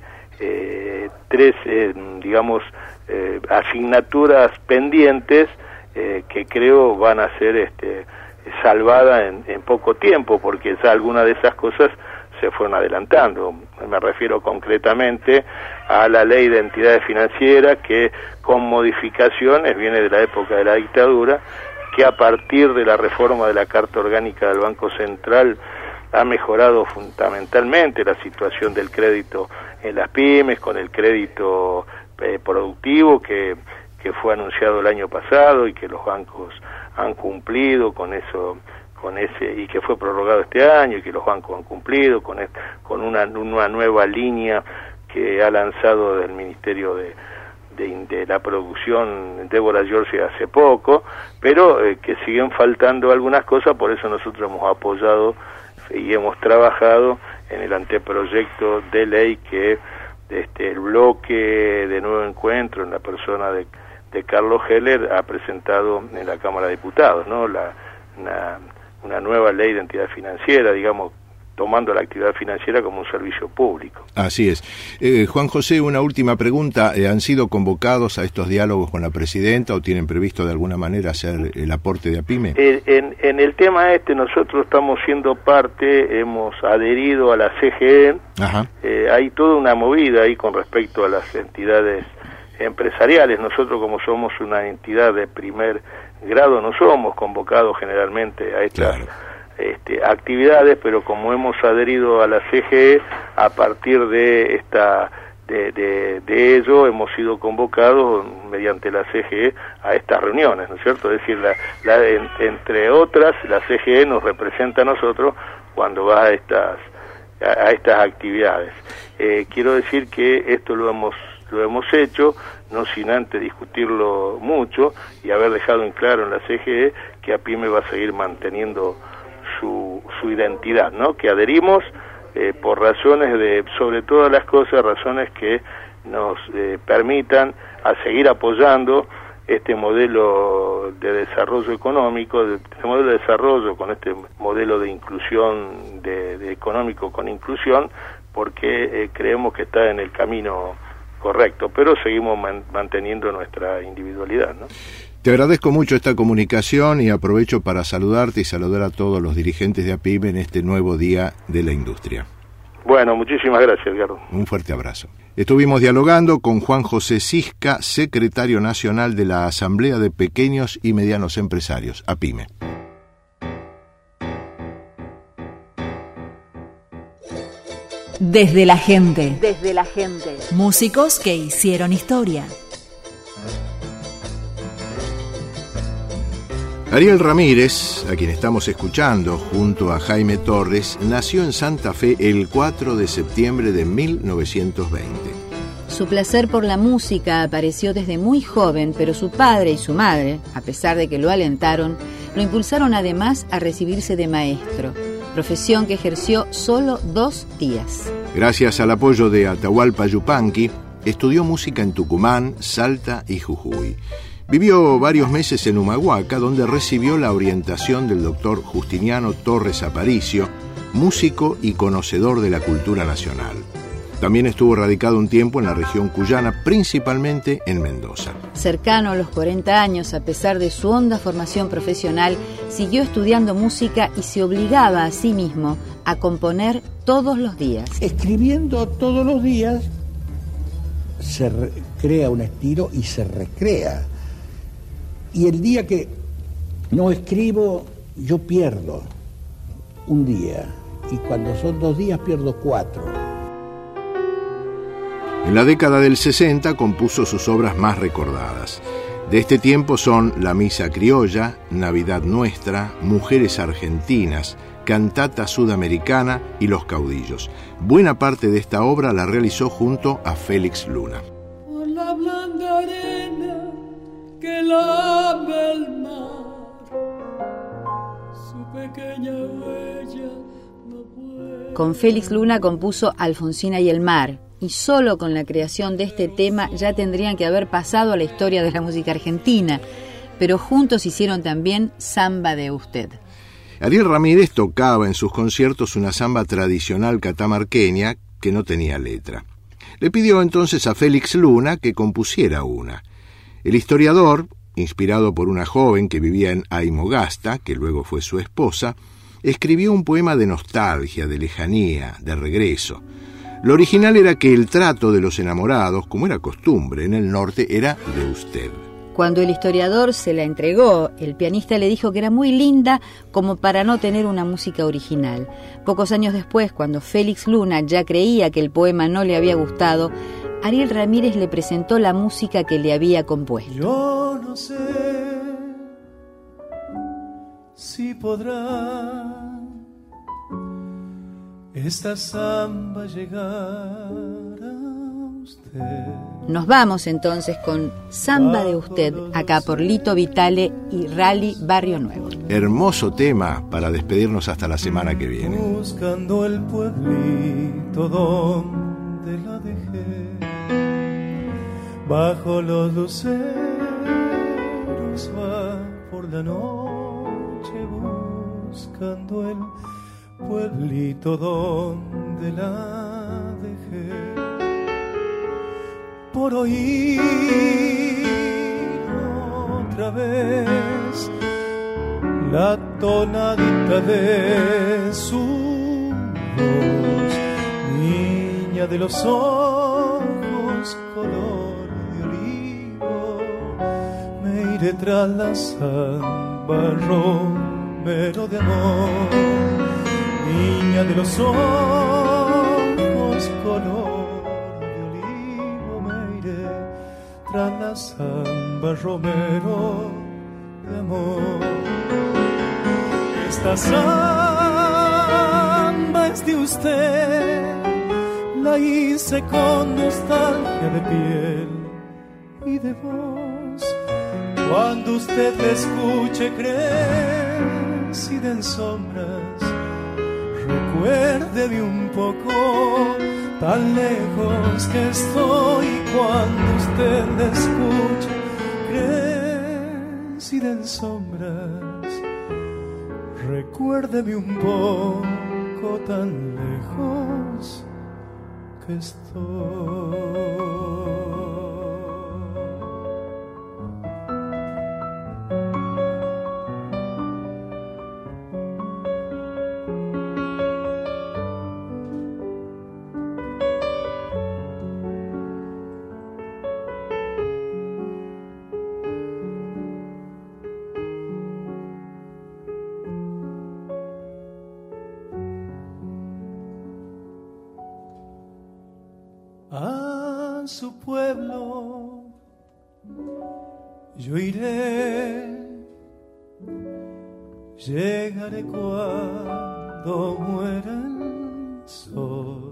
eh, tres eh, digamos, eh, asignaturas pendientes eh, que creo van a ser este, salvadas en, en poco tiempo, porque ya algunas de esas cosas se fueron adelantando. Me refiero concretamente a la ley de entidades financieras, que con modificaciones viene de la época de la dictadura, que a partir de la reforma de la Carta Orgánica del Banco Central ha mejorado fundamentalmente la situación del crédito en las pymes, con el crédito eh, productivo que, que fue anunciado el año pasado y que los bancos han cumplido con eso, con ese, y que fue prorrogado este año y que los bancos han cumplido con, este, con una, una nueva línea que ha lanzado el Ministerio de De, de la producción Débora Giorgi hace poco, pero eh, que siguen faltando algunas cosas. Por eso nosotros hemos apoyado y hemos trabajado en el anteproyecto de ley que este, el bloque de Nuevo Encuentro, en la persona de, de Carlos Heller, ha presentado en la Cámara de Diputados, ¿no? La, una, una nueva ley de entidad financiera, digamos, tomando la actividad financiera como un servicio público. Así es. Eh, Juan José, una última pregunta. Eh, ¿Han sido convocados a estos diálogos con la presidenta o tienen previsto de alguna manera hacer el aporte de APYME? Eh, en, en el tema este nosotros estamos siendo parte, hemos adherido a la C G E. Ajá. Eh, hay toda una movida ahí con respecto a las entidades empresariales. Nosotros, como somos una entidad de primer grado, no somos convocados generalmente a estas... Claro. Este, actividades, pero como hemos adherido a la C G E, a partir de esta de, de, de ello hemos sido convocados mediante la C G E a estas reuniones, ¿no es cierto? Es decir, la, la, en, entre otras, la C G E nos representa a nosotros cuando va a estas a, a estas actividades. Eh, quiero decir que esto lo hemos lo hemos hecho, no sin antes discutirlo mucho y haber dejado en claro en la C G E que APYME va a seguir manteniendo Su, su identidad, ¿no? Que adherimos eh, por razones de, sobre todas las cosas, razones que nos eh, permitan a seguir apoyando este modelo de desarrollo económico, de, este modelo de desarrollo con este modelo de inclusión, de, de económico con inclusión, porque eh, creemos que está en el camino correcto, pero seguimos man, manteniendo nuestra individualidad, ¿no? Te agradezco mucho esta comunicación y aprovecho para saludarte y saludar a todos los dirigentes de APYME en este nuevo Día de la Industria. Bueno, muchísimas gracias, Edgardo. Un fuerte abrazo. Estuvimos dialogando con Juan José Cisca, secretario nacional de la Asamblea de Pequeños y Medianos Empresarios, APYME. Desde la gente. Desde la gente. Músicos que hicieron historia. Ariel Ramírez, a quien estamos escuchando junto a Jaime Torres, nació en Santa Fe el cuatro de septiembre de mil novecientos veinte. Su placer por la música apareció desde muy joven, pero su padre y su madre, a pesar de que lo alentaron, lo impulsaron además a recibirse de maestro, profesión que ejerció solo dos días. Gracias al apoyo de Atahualpa Yupanqui, estudió música en Tucumán, Salta y Jujuy. Vivió varios meses en Humahuaca, donde recibió la orientación del doctor Justiniano Torres Aparicio, músico y conocedor de la cultura nacional. También estuvo radicado un tiempo en la región cuyana, principalmente en Mendoza. Cercano a los cuarenta años, a pesar de su honda formación profesional, siguió estudiando música y se obligaba a sí mismo a componer todos los días. Escribiendo todos los días se re- crea un estilo y se recrea. Y el día que no escribo, yo pierdo un día. Y cuando son dos días, pierdo cuatro. En la década del sesenta compuso sus obras más recordadas. De este tiempo son La Misa Criolla, Navidad Nuestra, Mujeres Argentinas, Cantata Sudamericana y Los Caudillos. Buena parte de esta obra la realizó junto a Félix Luna. Por la blanda arena que lame el mar, su pequeña huella no puede. Con Félix Luna compuso Alfonsina y el mar, y solo con la creación de este tema ya tendrían que haber pasado a la historia de la música argentina, pero juntos hicieron también Samba de Usted. Ariel Ramírez tocaba en sus conciertos una samba tradicional catamarqueña que no tenía letra. Le pidió entonces a Félix Luna que compusiera una. El historiador, inspirado por una joven que vivía en Aymogasta, que luego fue su esposa, escribió un poema de nostalgia, de lejanía, de regreso. Lo original era que el trato de los enamorados, como era costumbre en el norte, era de usted. Cuando el historiador se la entregó, el pianista le dijo que era muy linda como para no tener una música original. Pocos años después, cuando Félix Luna ya creía que el poema no le había gustado, Ariel Ramírez le presentó la música que le había compuesto. Yo no sé si podrá esta samba llegar a usted. Nos vamos entonces con Samba de Usted, acá por Lito Vitale y Rally Barrio Nuevo. Hermoso tema para despedirnos hasta la semana que viene. Buscando el pueblito donde la dejé, bajo los luceros va por la noche, buscando el pueblito donde la dejé, por oír otra vez la tonadita de su voz, niña de los ojos color de olivo, me iré tras la samba, romero de amor, niña de los ojos color de olivo, me iré tras la samba, romero de amor. Esta samba es de usted, la hice con nostalgia de piel y de voz. Cuando usted la escuche crecida en sombras, recuérdeme un poco, tan lejos que estoy. Cuando usted la escuche crecida en sombras, recuérdeme un poco, tan lejos que estoy. A su pueblo yo iré, llegaré cuando muera el sol,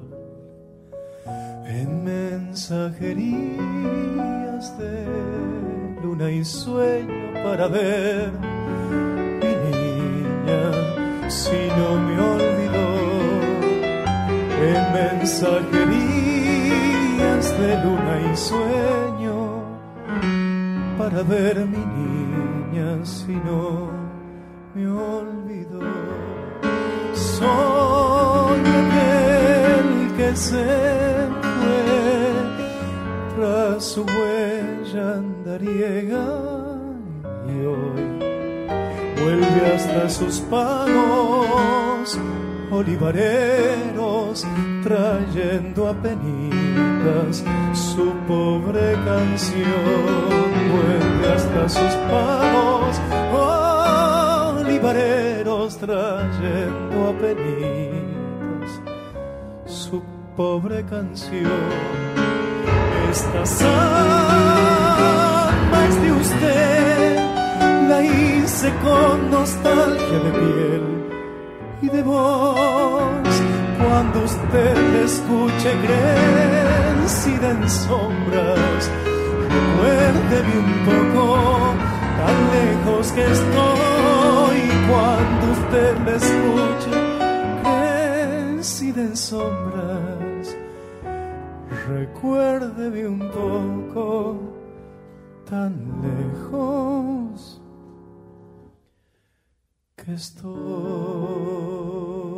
en mensajerías de luna y sueño, para ver mi niña si no me olvidó, en mensajerías de luna y sueño, para ver mi niña si no me olvidó. Soy aquel que se fue, tras su huella andariega, y hoy vuelve hasta sus palos olivareros, trayendo a penitas su pobre canción. Vuelve hasta sus palos olivareros, trayendo a penitas su pobre canción. Esta samba es de usted, la hice con nostalgia de piel y de voz. Cuando usted me escuche crecida en sombras, recuérdeme un poco, tan lejos que estoy. Cuando usted me escuche crecida en sombras, recuérdeme un poco, tan lejos que estoy.